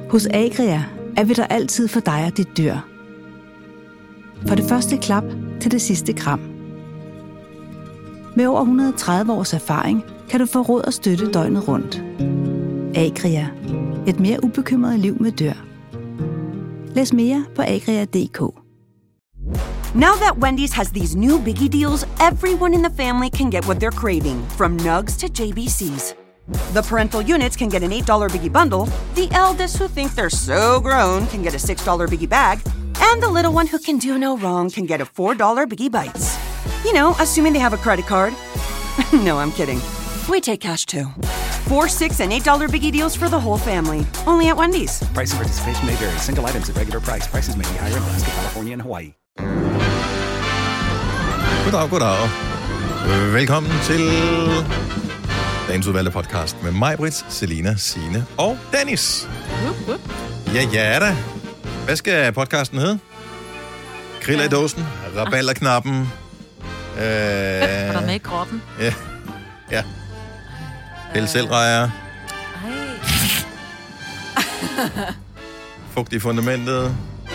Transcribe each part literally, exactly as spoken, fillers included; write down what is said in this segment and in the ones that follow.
Hos Agria er vi der altid for dig og dit dyr. For det første klap til det sidste kram. Med over et hundrede og tredive års erfaring kan du få råd og støtte døgnet rundt. Agria. Et mere ubekymret liv med dyr. Læs mere på agria punktum d k. Now that Wendy's has these new Biggie deals, everyone in the family can get what they're craving, from nugs to J B C's. The parental units can get an eight dollar Biggie bundle, the eldest who think they're so grown can get a six dollar Biggie bag, and the little one who can do no wrong can get a four dollar Biggie Bites. You know, assuming they have a credit card. No, I'm kidding. We take cash too. Four, six, and eight dollar Biggie deals for the whole family. Only at Wendy's. Price and participation may vary. Single items at regular price. Prices may be higher in Alaska, California, and Hawaii. Goddag, goddag. Velkommen til dagens udvalgte podcast med mig, Britt, Selina, Signe og Dennis. Ja, ja da. Hvad skal podcasten hedde? Griller i dåsen, rabalderknappen. Øh, Er der med i kroppen? Ja. Ja. Pæl selvrejer. Fugt i fundamentet.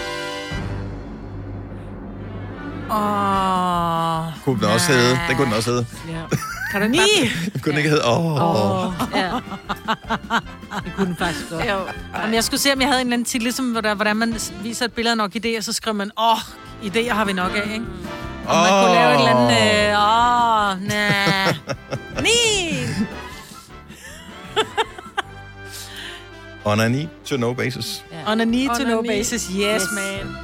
Åh. Kunne den også hedde? Den kunne den også hedde. Ja. Kan du ikke Den kunne den ikke hedde. Åh. Åh. Ja. Det kunne den faktisk godt. Jamen, jeg skulle se, om jeg havde en eller anden titel, ligesom, hvordan man viser et billede af nok idéer, så skriver man, åh, idéer har vi nok af, ikke? Og man kunne lave et eller andet, øh, åh, næh. Ni! On a need to know basis. Yeah. On a need to know basis, yes, yes, man.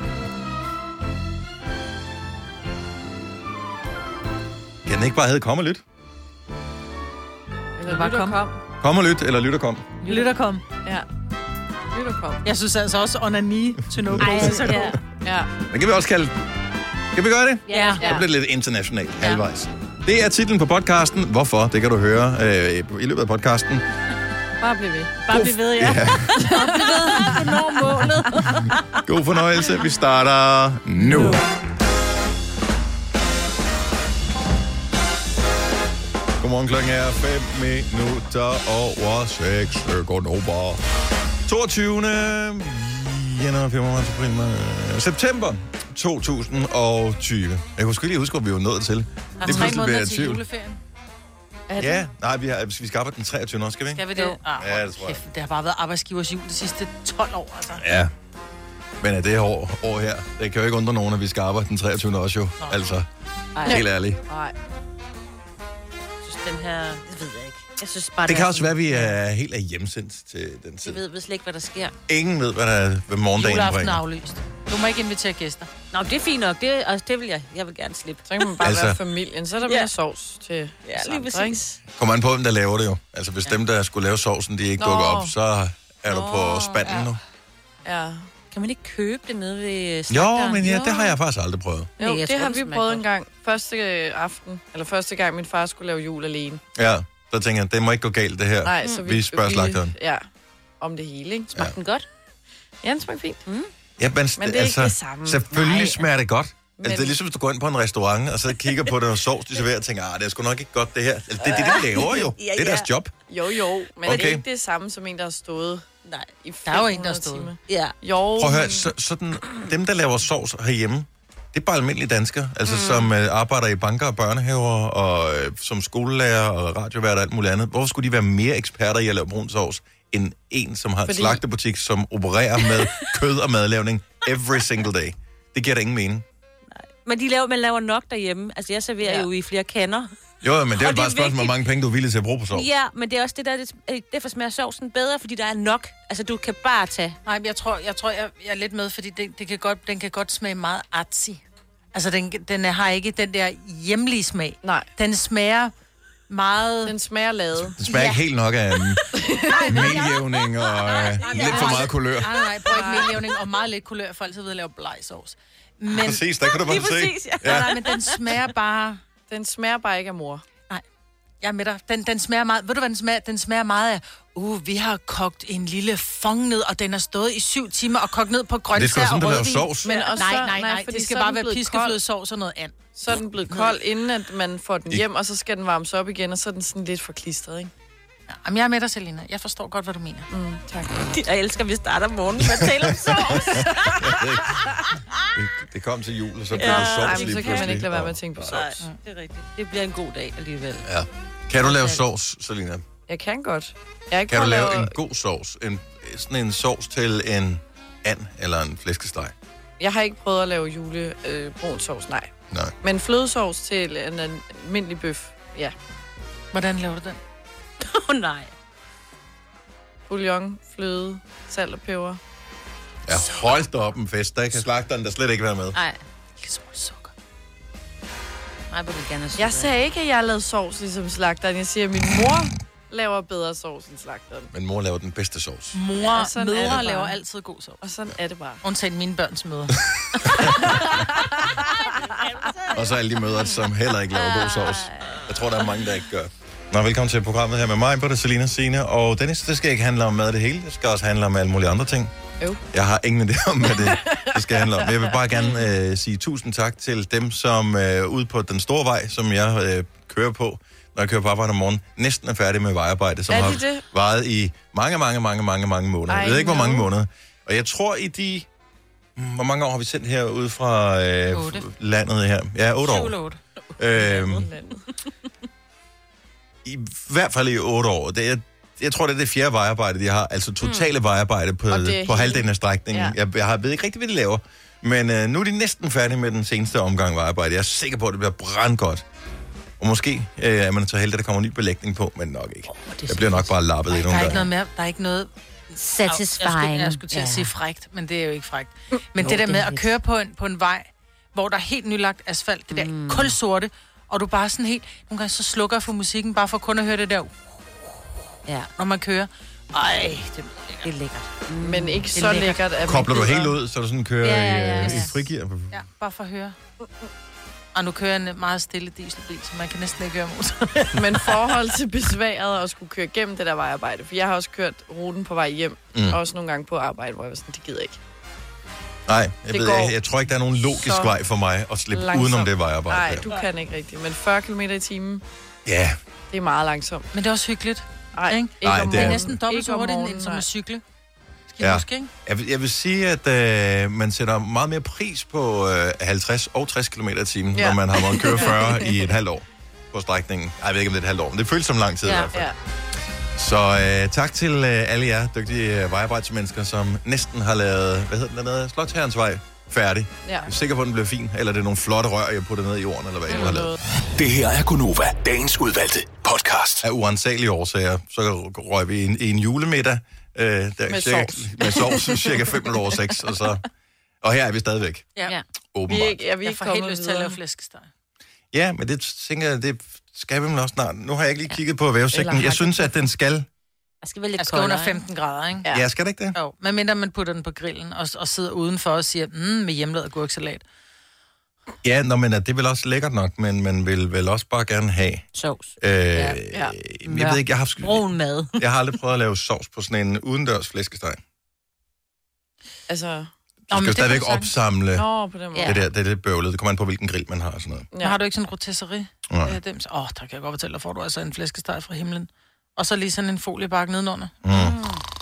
Kan den ikke bare hedde Kom og Lyt? Eller bare kom. kom. Kom og Lyt, eller Lyt og Kom? Lyt og Kom. Ja. Lyt og Kom. Jeg synes altså også on a need to know basis er god. Ja. Men kan vi også kalde... Kan vi gøre det? Ja. Det bliver lidt internationalt, halvvejs. Det er titlen på podcasten. Hvorfor? Det kan du høre øh, i løbet af podcasten. Bare bliv ved. Bare bliv ved, ja. ja. Bare bliv ved, du når målet. God fornøjelse. Vi starter nu. nu. Godmorgen, klokken er fem minutter over seks sekunder. toogtyvende januar, september to tusind og tyve. Jeg kunne sgu lige huske, hvor vi var nået til. Har tre måneder til juleferien? Ja, nej, vi, har, vi skal arbejde den treogtyvende også, skal vi ikke? Skal vi det? Ah, ja, det tror jeg. Det har bare været arbejdsgivers jul de sidste tolv år, altså. Ja, men er det her år, år her, det kan jo ikke undre nogen, at vi skal arbejde den treogtyvende også jo. Nå. Altså, Ej. helt ærligt. Nej. Den her, det ved jeg ikke. Jeg synes bare, det, det kan også være, at vi er helt er hjemsendt til den tid. Vi ved slet ikke, hvad der sker. Ingen ved, hvad, der, hvad morgendagen bringer. bringer. Juleaften er aflyst. Du må ikke invitere gæster. Nå, det er fint nok. Det, altså, det vil jeg. Jeg vil gerne slippe. Så kan man bare altså, være familien. Så er der mere ja. sovs til ja, lige præcis. Kommer an på, hvem der laver det jo. Altså, hvis ja. dem, der skulle lave sovsen, de ikke Nå. dukker op, så er Nå. du på spanden ja. nu. Ja. Kan man ikke købe det nede ved slagteren? Jo, men ja, det har jeg faktisk aldrig prøvet. Jo, Nej, det tror, har vi prøvet en gang. Første aften, eller første gang, min far skulle lave jul alene. Ja, så tænker jeg, det må ikke gå galt, det her. Nej, så vi, vi spørger slagteren. Ja, om det hele, ikke? Smagte ja. den godt? Ja, den smagte fint. Mm. Ja, men, men det er altså, ikke det samme. Selvfølgelig Nej, smager det godt. Men... Altså, det er ligesom, hvis du går ind på en restaurant, og så kigger på det og sovs, de serverer, og tænker, ah, det er sgu nok ikke godt, det her. Altså, det er det, de laver jo. ja, ja. Det er deres job. Jo, jo, men okay. det er ikke det samme som en, der har stået Nej, i der er jo en, der har stået. Ja. Jo, prøv at høre, så, sådan, dem, der laver sovs herhjemme, det er bare almindelige danskere, altså mm. som øh, arbejder i banker og børnehaver, og øh, som skolelærer og radiovært og alt muligt andet. Hvorfor skulle de være mere eksperter i at lave brun sovs, end en, som har Fordi... en slagterbutik, som opererer med kød og madlavning every single day? Det giver da ingen mening. Nej. Men de laver, man laver nok derhjemme. Altså, jeg serverer ja. jo i flere kander. Jo, men det er jo bare et spørgsmål, hvor mange penge du er villig til at bruge på sovs. Ja, men det er også det der, det, derfor smager sovsen bedre, fordi der er nok. Altså, du kan bare tage. Nej, men jeg tror, jeg, tror, jeg, jeg er lidt med, fordi det, det kan godt, den kan godt smage meget artsy. Altså, den, den har ikke den der hjemlige smag. Nej. Den smager meget... Den smager lavet. Den smager ja. ikke helt nok af meljævning og nej, nej, nej, lidt for meget kulør. Nej, nej, prøv ikke meljævning og meget lidt kulør, for altid ved at lave blegsovs. Men... Præcis, der kan du bare se. Præcis, ja. Ja. Nej, men den smager bare... Den smager bare ikke af mor. Nej, jeg er med dig. Den, den smager meget... Ved du, hvad den smager? Den smager meget af... Uh, vi har kogt en lille fong ned, og den er stået i syv timer og kogt ned på grøntsager og rødvin. Det skal sådan, der laver sovs. Men også, nej, nej, nej, nej det skal bare være piskeflødesovs og noget andet. Så er den blevet kold, inden at man får den hjem, og så skal den varmes op igen, og så er den sådan lidt forklistret, ikke? Ja, jamen, jeg er med dig, Selina. Jeg forstår godt, hvad du mener. Mm, tak. Jeg elsker, at vi starter morgenen med at tale om sovs. det, det kom til jul, og så blev Ja, det sovs ej, lige så kan man ikke lade være med at tænke på Nej, sovs. det er rigtigt. Det bliver en god dag alligevel. Ja. Kan du lave sovs, Selina? Jeg kan godt. Jeg er ikke Kan du lave lave... en god sovs? En, sådan en sovs til en and eller en flæskesteg? Jeg har ikke prøvet at lave jule øh, brun sovs, nej. Nej. Men flødesovs til en almindelig bøf, ja. Hvordan laver du den? Åh, oh, nej. Bouillon, fløde, salt og peber. Ja, hold da op en fest. Der kan slagteren der slet ikke være med. Nej. Ikke så meget sukker. Nej, jeg vil gerne have Jeg sagde ikke, at jeg lavede sovs ligesom slagteren. Jeg siger, at min mor laver bedre sovs end slagteren. Men mor laver den bedste sovs. Mor, Ja, ja, sådan er det mødre bare. laver altid god sovs. Og sådan er det bare. Undtagen mine børns mødre. Og så alle de mødre, som heller ikke laver god sovs. Jeg tror, der er mange, der ikke gør. Nå, velkommen til programmet her med mig, Britta, Selina, Signe og Dennis. Det skal ikke handle om mad det hele. Det skal også handle om alle mulige andre ting. Jo. Jeg har ingen idé om, hvad det, det skal handle om. Men jeg vil bare gerne øh, sige tusind tak til dem, som øh, ude på den store vej, som jeg øh, kører på, når jeg kører på arbejde om morgenen, næsten er færdig med vejarbejde, som Er de har det? varet i mange, mange, mange, mange, mange måneder. Jeg I ved ikke, hvor mange know. måneder. Og jeg tror, i de... Hvor mange år har vi sendt herude fra øh, Otte. landet her? Ja, otte år. Syv eller otte. Øhm, I hvert fald i otte år. Det er, jeg tror, det er det fjerde vejarbejde, de har. Altså totale mm. vejarbejde på, Og det er på hele- halvdelen af strækningen. Ja. Jeg, jeg har- ved ikke rigtig, hvad de laver. Men øh, nu er de næsten færdige med den seneste omgang vejarbejde. Jeg er sikker på, at det bliver brandgodt. Og måske øh, er man så heldig, at der kommer ny belægning på, men nok ikke. det Jeg bliver nok bare lappet Der endnu er en ikke noget gang. mere, der er ikke noget... Satisfying. Jeg skulle, jeg skulle til at Ja. sige frækt, men det er jo ikke frækt. Men Jo, det der det med er at lidt. køre på en, på en vej, hvor der er helt nylagt asfalt, det der mm. kulsorte, og du bare sådan helt... Nogle gange så slukker jeg for musikken, bare for kun at høre det der, Ja, når man kører. Ej, det det er lækkert. Men ikke Det så er lækkert. lækkert, at Kobler du man helt gider- ud, så du sådan kører Ja, ja, ja, i, øh, ja. i frigear? Ja, bare for at høre. Og nu kører jeg en meget stille dieselbil, så man kan næsten ikke høre motor. Men forhold til besværet at skulle køre gennem det der vejarbejde, for jeg har også kørt ruten på vej hjem, Mm. mm. også nogle gange på arbejde, hvor jeg var sådan, det gider ikke. Nej, jeg, Det ved, går jeg, jeg tror ikke, der er nogen logisk så vej for mig at slippe langsomt. udenom det vejarbejde. Nej, der. du kan ikke rigtigt. Men fyrre kilometer i timen, Ja, det er meget langsomt. Men det er også hyggeligt. Ej, Ikke? ikke Nej, om det er- Det er morgenen. næsten dobbelt Ikke så om hurtigt, morgenen, end som nej. at cykle. Skal Ja. ja. huske, ikke? jeg vil, jeg vil sige, at øh, man sætter meget mere pris på øh, halvtreds og tres kilometer i timen, Ja. når man har måttet køre fyrre i et halvt år på strækningen. Ej, jeg ved ikke, om det er et halvt år, men det føles som lang tid Ja. i hvert fald. Ja. Så øh, tak til øh, alle jer dygtige øh, vejarbejdsmennesker, som næsten har lavet, hvad hedder den dernede, Slotsherrens vej færdig. Ja. Jeg er sikker på, at den bliver fin, eller det er nogle flotte rør, jeg putter ned i jorden, eller hvad jeg nu har lavet. Det her er Gunova, dagens udvalgte podcast. Af uansagelige årsager, så røg vi i en, i en julemiddag. Øh, der, Med cirka, sovs. Med sovs, cirka fem minutter over seks, og så... Og her er vi stadigvæk, Ja. Ja. Vi åbenbart. er ikke, ja, vi er Jeg ikke får helt kommet lyst til at lave videre. flæskesteg. Ja, men det tænker jeg, det skal vi vel også snart. Nu har jeg ikke lige kigget på vævesigten. Eller Jeg synes, at den skal... Jeg skal være lidt Jeg skal under koldere, ikke? femten grader, ikke? Ja. Ja, skal det ikke det? Jo, medmindre man putter den på grillen og, og sidder udenfor og siger, mm, med hjemmelavet agurksalat. Ja, nå, men at det er vel også lækkert nok, men man vil vel også bare gerne have... Sovs. Øh, ja. Jeg ved ikke, jeg har, Brun mad. jeg har aldrig prøvet at lave sovs på sådan en udendørs flæskesteg. Altså, Du Nå, skal men jo det stadigvæk kan du sagtens. opsamle nå, på den måde. Ja. det der, det er det bøvlet. Det kommer an på, hvilken grill man har og sådan noget. Ja. Har du ikke sådan en rotisserie? Nej. Øh, dem, så, åh, der kan jeg godt fortælle dig, får du altså en flæskesteg fra himlen. Og så lige sådan en foliebakke nedenunder. Mm.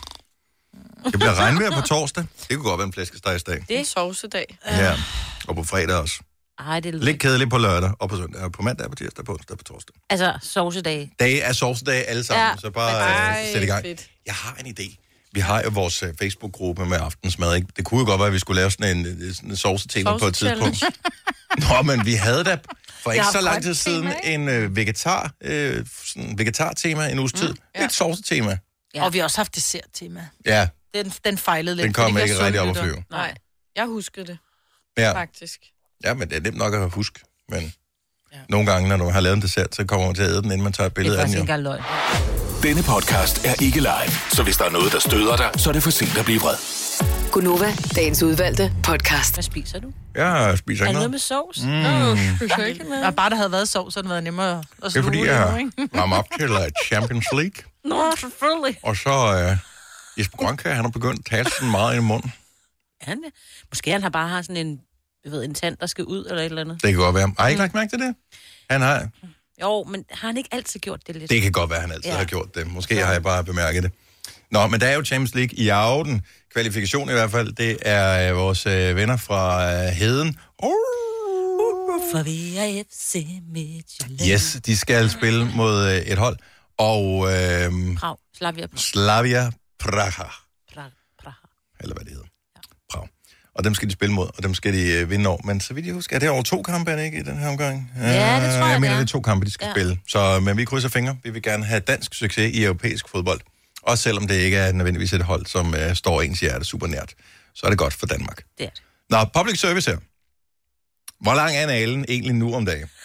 Det bliver regnvejr på torsdag. Det kunne godt være en flæskestegsdag. Det er en sovsedag. Ja, og på fredag også. Ej, det er Lidt kedeligt på lørdag og på søndag. Og på mandag, på tirsdag, på onsdag, på torsdag. Altså, sovsedag. Dage er sovsedage alle sammen, Ja. så bare Ej, øh, sæt i gang. fedt. Jeg har en idé. Vi har jo vores øh, Facebook-gruppe med aftensmad, ikke? Det kunne jo godt være, at vi skulle lave sådan en, øh, sådan en sovsetema på et Sovse-challenge. tidspunkt. Nå, men vi havde da for ikke har så lang grønt tid siden tema, en øh, vegetar, øh, sådan vegetar-tema en uges tid. Mm, ja. Et sovsetema. Ja. Ja. Og vi har også haft dessert-tema. Ja, Den, den fejlede lidt. den kom for de ikke her rigtig op at sundlytter. flyve. Nej, jeg husker det, Ja. faktisk. ja, men det er nemt nok at huske. Men Ja. nogle gange, når du har lavet en dessert, så kommer man til at æde den, inden man tager et Det billede er af den. faktisk Jo. ikke engang løgn. Denne podcast er ikke live, så hvis der er noget, der støder dig, så er det for sent at blive vred. Gunova, dagens udvalgte podcast. Hvad spiser du? Jeg spiser Er ikke det noget noget. med sovs? Mm. Og bare der havde været sov, så havde det været nemmere at Det er sluge fordi, det jeg nu, ikke? rammer op til uh, Champions League. Nå, selvfølgelig. Og så uh, Jesper Grønkær, han har begyndt at tage sådan meget ind i munden. Han, det? Måske han har bare har sådan en, jeg ved, en tand, der skal ud, eller et eller andet. Det kan godt være. Har I ikke lagt mærke til det? Han har... Jo, men har han ikke altid gjort det lidt? Det kan godt være, han altid ja. har gjort det. Måske ja. har jeg bare bemærket det. Nå, men der er jo Champions League i aften. Kvalifikation i hvert fald. Det er øh, vores øh, venner fra øh, Heden. Oh. For vi er F C Midtjylland. Yes, de skal spille mod øh, et hold. Og... Øh, Prag. Slavia Prag. Slavia Praha. Praha. Praha. Eller hvad det hedder. Ja. Prag. Og dem skal de spille mod, og dem skal de øh, vinde over. Men så vidt jeg husker, er det over to kampe, er det ikke, i den her omgang? Ja, det tror jeg, Jeg mener, det det er to kampe, de skal ja. spille. Så, men vi krydser fingre. Vi vil gerne have dansk succes i europæisk fodbold. Også selvom det ikke er nødvendigvis et hold, som øh, står ens hjerte super nært. Så er det godt for Danmark. Det er det. Nå, public service her. Hvor lang er Alen egentlig nu om dagen?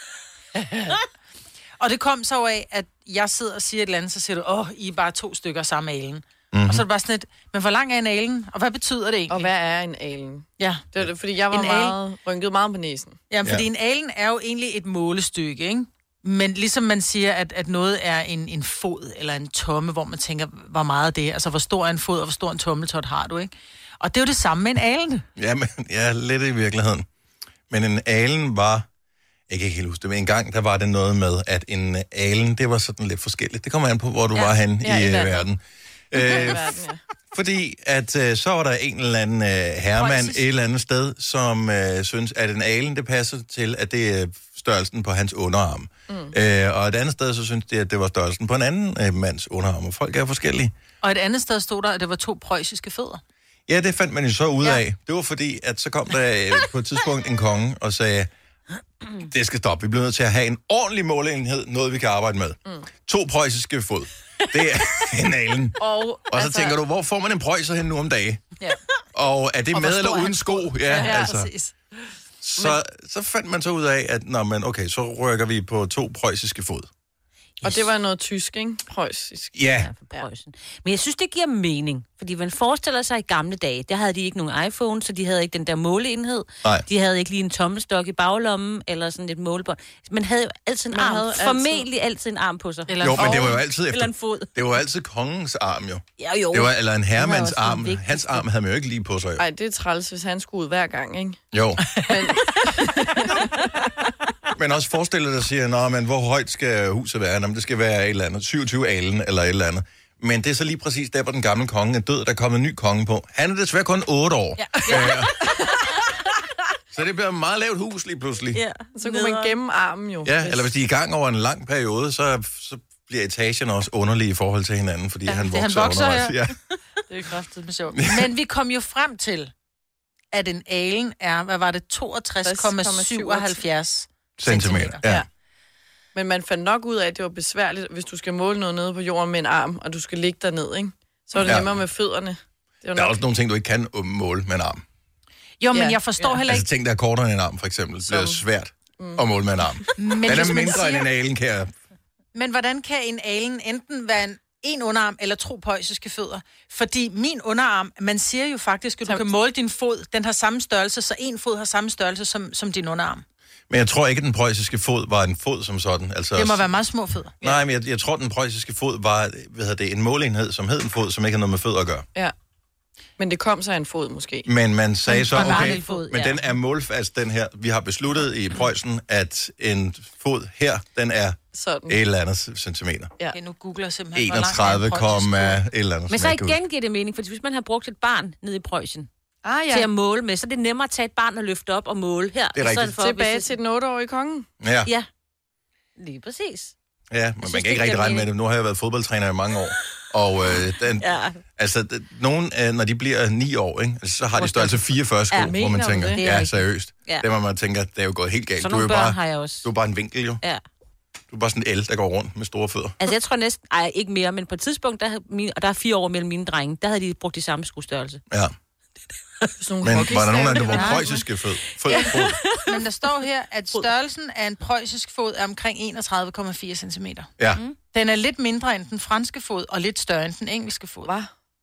Og det kom så af, at jeg sidder og siger et eller andet, så siger du, åh, I er bare to stykker samme alen. Mm-hmm. Og så er det bare sådan et, men hvor lang er en alen? Og hvad betyder det egentlig? Og hvad er en alen? Ja. Det var det, fordi jeg var meget, rynket meget på næsen. Ja, fordi ja. en alen er jo egentlig et målestykke, ikke? Men ligesom man siger, at, at noget er en, en fod eller en tomme, hvor man tænker, hvor meget det er. Altså, hvor stor er en fod, og hvor stor en tommeltot har du, ikke? Og det er jo det samme med en alen. Ja, men, ja, lidt i virkeligheden. Men en alen var... Jeg kan ikke helt huske det, men en gang, der var det noget med, at en alen, det var sådan lidt forskelligt. Det kommer an på, hvor du ja. var hen ja, i, i verden. verden. Øh, verden ja. Fordi at øh, så var der en eller anden øh, herremand et eller andet sted, som øh, synes, at en alen, det passer til, at det er størrelsen på hans underarm. Mm. Øh, og et andet sted, så synes de, at det var størrelsen på en anden øh, mands underarm. Og folk er forskellige. Og et andet sted stod der, at det var to preussiske fødder. Ja, det fandt man jo så ud af. Ja. Det var fordi, at så kom der øh, på et tidspunkt en konge og sagde, det skal stoppe. Vi bliver nødt til at have en ordentlig måleenhed, noget vi kan arbejde med. Mm. To preussiske fod. Det er en alen. Og, og så altså... tænker du, hvor får man en preussier hen nu om dagen? Ja. Og er det og med eller uden sko? Ja, ja, altså. Præcis. Så, Men... så fandt man så ud af, at når man, okay, så rykker vi på to preussiske fod. Yes. Og det var noget tysk, ikke? Preussisk. Ja. ja Men jeg synes, det giver mening. Fordi man forestiller sig i gamle dage, der havde de ikke nogen iPhone, så de havde ikke den der måleenhed. Nej. De havde ikke lige en tommelstok i baglommen, eller sådan et målebånd. Man havde jo altid en man arm. Formentlig altid... altid en arm på sig. Eller jo, men det var jo altid efter... Eller en fod. Det var altid kongens arm, jo. Ja, jo. Det var, eller en herremands arm. Hans arm havde man jo ikke lige på sig, jo. Nej, det er træls, hvis han skulle ud hver gang, ikke? Jo. Men... Men også forestil dig, siger, nå, men hvor højt skal huset være? Nå, det skal være et eller andet, syvogtyve alen eller et eller andet. Men det er så lige præcis der, hvor den gamle konge er død, der er kommet en ny konge på. Han er desværre kun otte år. Ja. Ja. Så det bliver et meget lavt hus lige pludselig. Ja, så kunne man gemme armen jo. Ja, eller hvis de er i gang over en lang periode, så, så bliver etagen også underlig i forhold til hinanden, fordi ja, han vokser, han vokser undervejs. Ja. Det er kraftigt med sjovt. Men vi kom jo frem til, at en alen er, hvad var det, toogtres komma syvoghalvfjerds centimeter. Ja. Ja. Men man fandt nok ud af, at det var besværligt, hvis du skal måle noget nede på jorden med en arm, og du skal ligge derned, ikke? Så er det ja. nemmere med fødderne. Det er der er nok... også nogle ting, du ikke kan måle med en arm. Jo, men ja. jeg forstår ja. heller ikke... Altså ting, der er kortere end en arm, for eksempel, Som... bliver svært mm. at måle med en arm. Men den er mindre siger... end en alen, kan jeg... Men hvordan kan en alen enten være en, en underarm eller to preussiske fødder? Fordi min underarm, man siger jo faktisk, at du kan måle din fod, den har samme størrelse, så en fod har samme størrelse som, som din underarm. Men jeg tror ikke, at den preussiske fod var en fod som sådan. Altså, det må være meget små fødder. Nej, men jeg, jeg tror, at den preussiske fod var hvad hedder det, en måleenhed, som hed en fod, som ikke har noget med fødder at gøre. Ja. Men det kom så en fod måske. Men man sagde så, okay, fod, men ja. den er målfast, den her. Vi har besluttet i Preussen, at en fod her, den er sådan. Et eller andet centimeter. Ja. Okay, nu googler simpelthen, enogtredive komma et eller andet. Men så igen giver det mening, for hvis man har brugt et barn nede i Preussen, Ah, ja. til at måle med, så er det nemmere at tage et barn og løfte op og måle her. Det er rigtigt. For, Tilbage det... til den otteårige konge. Ja. Ja, lige præcis. Ja, men man synes, kan ikke rigtig regne med det. Nu har jeg været fodboldtræner i mange år. Og øh, den, ja. altså, d- nogen, øh, når de bliver ni år, ikke, altså, så har de størrelse fireogfyrre sko, ja, hvor man tænker, ja, seriøst. Ja. Det var man tænker, det er jo gået helt galt. Så du er jo bare, har jeg også. Du er bare en vinkel, jo. Ja. Du er bare sådan en el, der går rundt med store fødder. Altså, jeg tror næsten, ej, ikke mere, men på et tidspunkt, der, mine, og der er fire år mellem mine drenge, der havde de brugt de samme skostørrelse. Ja. Men var der nogen af dem, der var preussiske fød? fød, fod? Men der står her, at størrelsen af en preussisk fod er omkring enogtredive komma fire centimeter. Ja. Mm. Den er lidt mindre end den franske fod, og lidt større end den engelske fod. Hvad?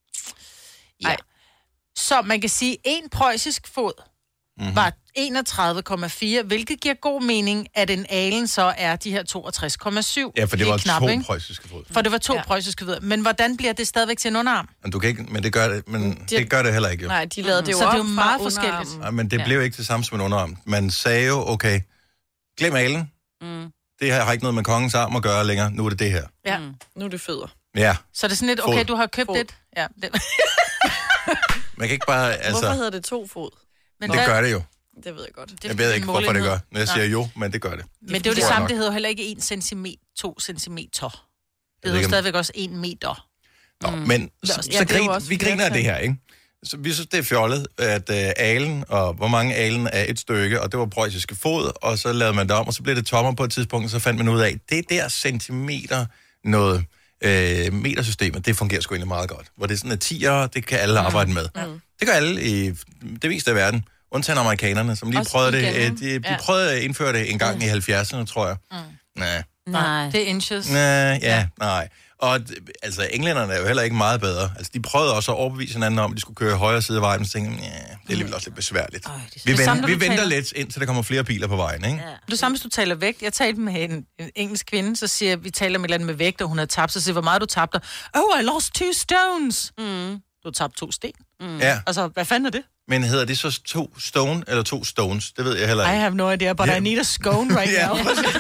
Ja. Så man kan sige, at en preussisk fod mm-hmm. var enogtredive komma fire, hvilket giver god mening, at en alen så er de her toogtres komma syv. Ja, for det var knap, to ikke? preussiske fod. For det var to ja. preussiske fod. Men hvordan bliver det stadigvæk til en underarm? Men, du kan ikke, men det gør det, men de, det gør det heller ikke. Jo. Nej, de lavede det jo så op det er jo meget forskelligt. Nej, men det ja. blev ikke det samme som en underarm. Man sagde jo, okay, glem alen. Mm. det her har ikke noget med kongens arm at gøre længere. Nu er det det her. Ja, mm. nu er det fødder. Ja. Så er det sådan lidt, okay, du har købt fod. et. Ja, det. Man kan ikke bare, altså... Hvorfor hedder det to fod? Men det gør det jo. Det ved jeg godt. Det jeg ved ikke, hvorfor det gør. Når jeg siger jo, men det gør det. Men det er jo det samme, det hedder heller ikke en centimeter, to centimeter. Det hedder stadigvæk også en meter. Nå, mm. men så, så ja, grin, vi griner af det her, ikke? Så vi synes, det er fjollet, at uh, alen, og hvor mange alen er et stykke, og det var preussiske fod, og så lavede man det om, og så blev det tommer på et tidspunkt, og så fandt man ud af, det der centimeter noget, øh, metersystemet, det fungerer sgu egentlig meget godt. Hvor det er sådan, at tiere, det kan alle arbejde med. Mm. Det gør alle i det meste af verden, undtagen amerikanerne, som lige også prøvede det. Øh, de, de ja. prøvede at indføre det en gang mm. i halvfjerdserne, tror jeg. Mm. Nej. Nej. Det er inches. Nej, ja, ja, nej. Og altså, englænderne er jo heller ikke meget bedre. Altså, de prøvede også at overbevise hinanden om, at de skulle køre højre side af vejen, og så tænkte, ja, det er alligevel også lidt besværligt. Øj, vi venter, samme, vi venter taler... lidt, indtil der kommer flere biler på vejen, ikke? Ja. Det er samme, hvis du taler vægt. Jeg talte med en, en engelsk kvinde, så siger vi taler med et eller andet med vægt, og hun havde tabt, så siger hvor meget du tabte. Oh, I lost two stones. Mm. Du tabte to sten. Mm. Ja. Altså, hvad fanden er det? Men hedder det så to stone eller to stones? Det ved jeg heller ikke. I have no idea, but yeah. I need a scone right ja, now.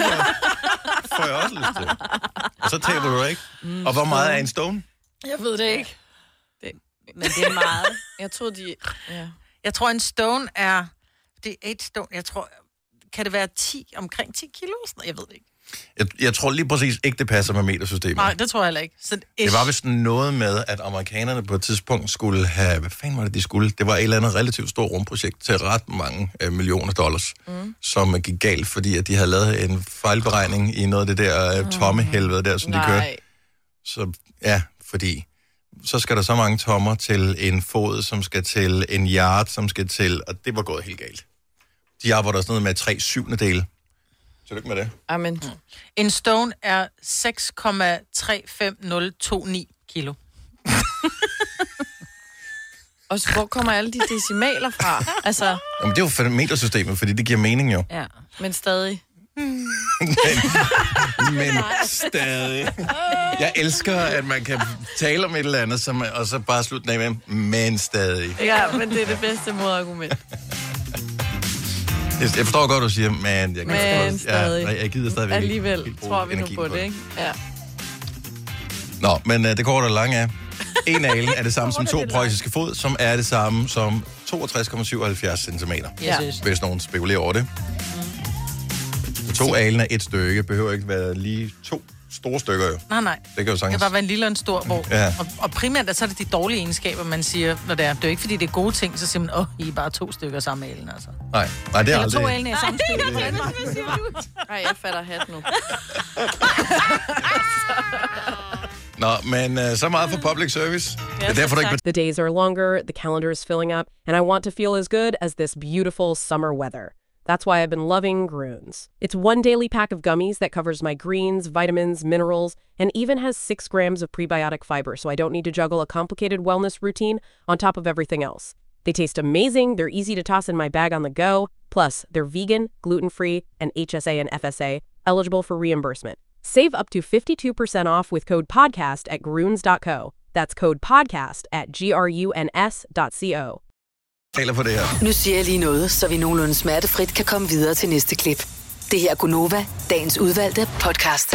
Får jeg også lyst til. Og så taber du ikke. Mm, og hvor meget er en stone? Jeg ved det ikke. Det, men det er meget. Jeg tror, de... Ja. Jeg tror, en stone er... Det er et stone. Jeg tror... Kan det være ti, omkring ti kilo? Jeg ved det ikke. Jeg, jeg tror lige præcis ikke, det passer med metersystemet. Nej, det tror jeg heller ikke. Så det var vist noget med, at amerikanerne på et tidspunkt skulle have... Hvad fanden var det, de skulle? Det var et eller andet relativt stort rumprojekt til ret mange øh, millioner dollars, mm. som gik galt, fordi at de havde lavet en fejlberegning i noget af det der øh, tomme helvede der, som Nej. de kørte. Så ja, fordi... Så skal der så mange tommer til en fod, som skal til en yard, som skal til... Og det var gået helt galt. De arbejder også noget med tre syvende dele. Tillykke med det. Amen. Mm. En stone er seks komma tre fem nul to ni kilo. Og så hvor kommer alle de decimaler fra? Altså... Jamen, det er jo for metersystemet, fordi det giver mening jo. Ja, men stadig. men, men stadig. Jeg elsker, at man kan tale om et eller andet, som, og så bare slutte af med, men stadig. Ja, men det er det bedste modargument. Jeg forstår godt, du siger, men jeg, kan men stadig. Jeg, jeg gider stadigvæk alligevel tror vi nu på det, det, ikke? Ja. Nå, men uh, det korte og lange er, en alen er det samme som to preussiske fod, som er det samme som toogtres komma syvoghalvfjerds centimeter. Ja. Hvis nogen spekulerer over det. Mm. To alen er et stykke, behøver ikke være lige to store stykker jo. Nej, nej. Det kan jo sagtens. Det kan bare være en lille og en stor, hvor... Ja. Og, og primært så er det de dårlige egenskaber, man siger, når det er. Det er jo ikke, fordi det er gode ting, så siger man, åh, oh, I er bare to stykker samme alen, altså. Nej, nej, det er Eller aldrig... to alen er samme stykke. Nej, jeg fatter hat nu. Nå, men uh, så meget for public service. Det er derfor, du ikke... The days are longer, the calendar is filling up, and I want to feel as good as this beautiful summer weather. That's why I've been loving Groones. It's one daily pack of gummies that covers my greens, vitamins, minerals, and even has six grams of prebiotic fiber, so I don't need to juggle a complicated wellness routine on top of everything else. They taste amazing, they're easy to toss in my bag on the go, plus they're vegan, gluten-free, and H S A and F S A, eligible for reimbursement. Save up to fifty-two percent off with code PODCAST at groones dot co. That's code PODCAST at G R U N S dot co. På det her. Nu siger jeg lige noget, så vi nogenlunde smertefrit kan komme videre til næste klip. Det her er Gunova, dagens udvalgte podcast.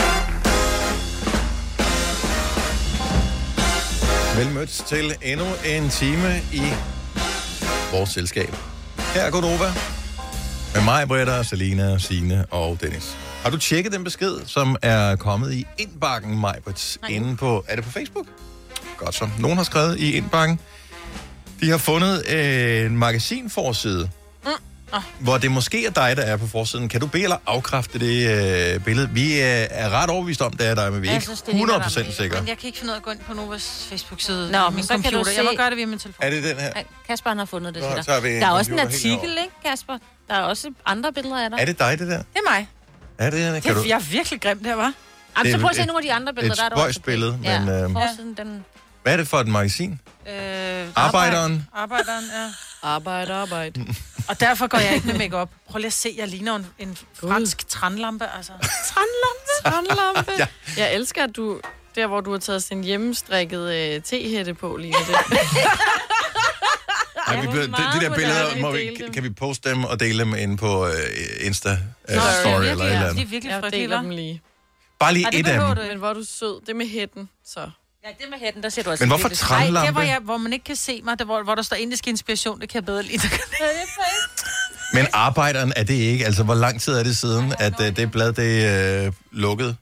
Velmødt til endnu en time i vores selskab. Her er Gunova med mig, Britta, Selina, Signe og Dennis. Har du tjekket den besked, som er kommet i indbakken, Majbert, inde på... Er det på Facebook? Godt så. Nogen har skrevet i indbakken. De har fundet øh, en magasinforside, mm. oh. hvor det måske er dig, der er på forsiden. Kan du bede eller afkræfte det øh, billede? Vi øh, er ret overbevist om, det er dig, men vi er ikke hundrede procent sikre. Men jeg kan ikke finde ud af at gå ind på Novas Facebook-side. Nå, men så computer. Kan du se... Jeg må gøre det via min telefon. Er det den her? Kasper har fundet det til dig. Der er også en artikel, ikke, Kasper? Der er også andre billeder af dig. Er det dig, det der? Det er mig. Er det, det, det du... Jeg er virkelig grim, det var. Jamen, så prøv at se nogle af de andre billeder. Et spøjsbillede, men... Ja, øh... forsiden, den... Hvad er det for et magasin? Øh, Arbejderen. Arbejderen, ja. Arbejde, arbejde. Og derfor går jeg ikke med make-up. Prøv lige at se, jeg ligner en, en fransk trænlampe, altså. Trænlampe? Trænlampe? Ja. Jeg elsker, at du, der hvor du har taget sin hjemmestrikket øh, tehætte på, lige det. Ja, vi, de, de der billeder, må vi, kan vi poste dem og dele dem ind på uh, Insta uh, Nå, Story eller et eller andet? De er virkelig frygtelige, jeg deler dem lige. Bare lige et af dem. Men hvor er du sød. Det med hætten, så. Ja, det med hætten, der ser du altså. Men hvorfor trænlampe? Nej, der hvor, jeg, hvor man ikke kan se mig, der, hvor, hvor der står indisk inspiration, det kan jeg bedre lide. Men arbejderen er det ikke? Altså, hvor lang tid er det siden, at uh, det blad, det uh, lukkede?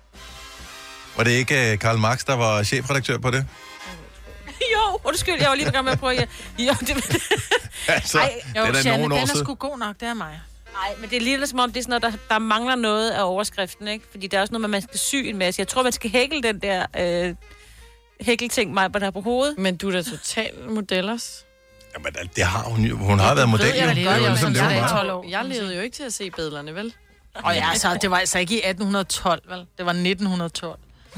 Var det ikke uh, Karl Marx, der var chefredaktør på det? Jo, undskyld, jeg var lige gang med at prøve. Jo, det altså, Ej, jo, det er Janne, nogen år den er siden. sgu god nok, det er mig. Nej, men det er lige som om, det er sådan noget, der, der mangler noget af overskriften, ikke? Fordi der er også noget med, at man skal sy en masse. Jeg tror, man skal hækle den der øh, hækkelting, mig, der på hovedet. Men du er da total modellers. Jamen, det har hun jo. Hun har været model. Jeg, jo. det var ligesom jeg, jeg, tolv år. Jeg levede jo ikke til at se billerne, vel? Og ja, altså, det var altså ikke i atten tolv, vel? Det var nitten tolv.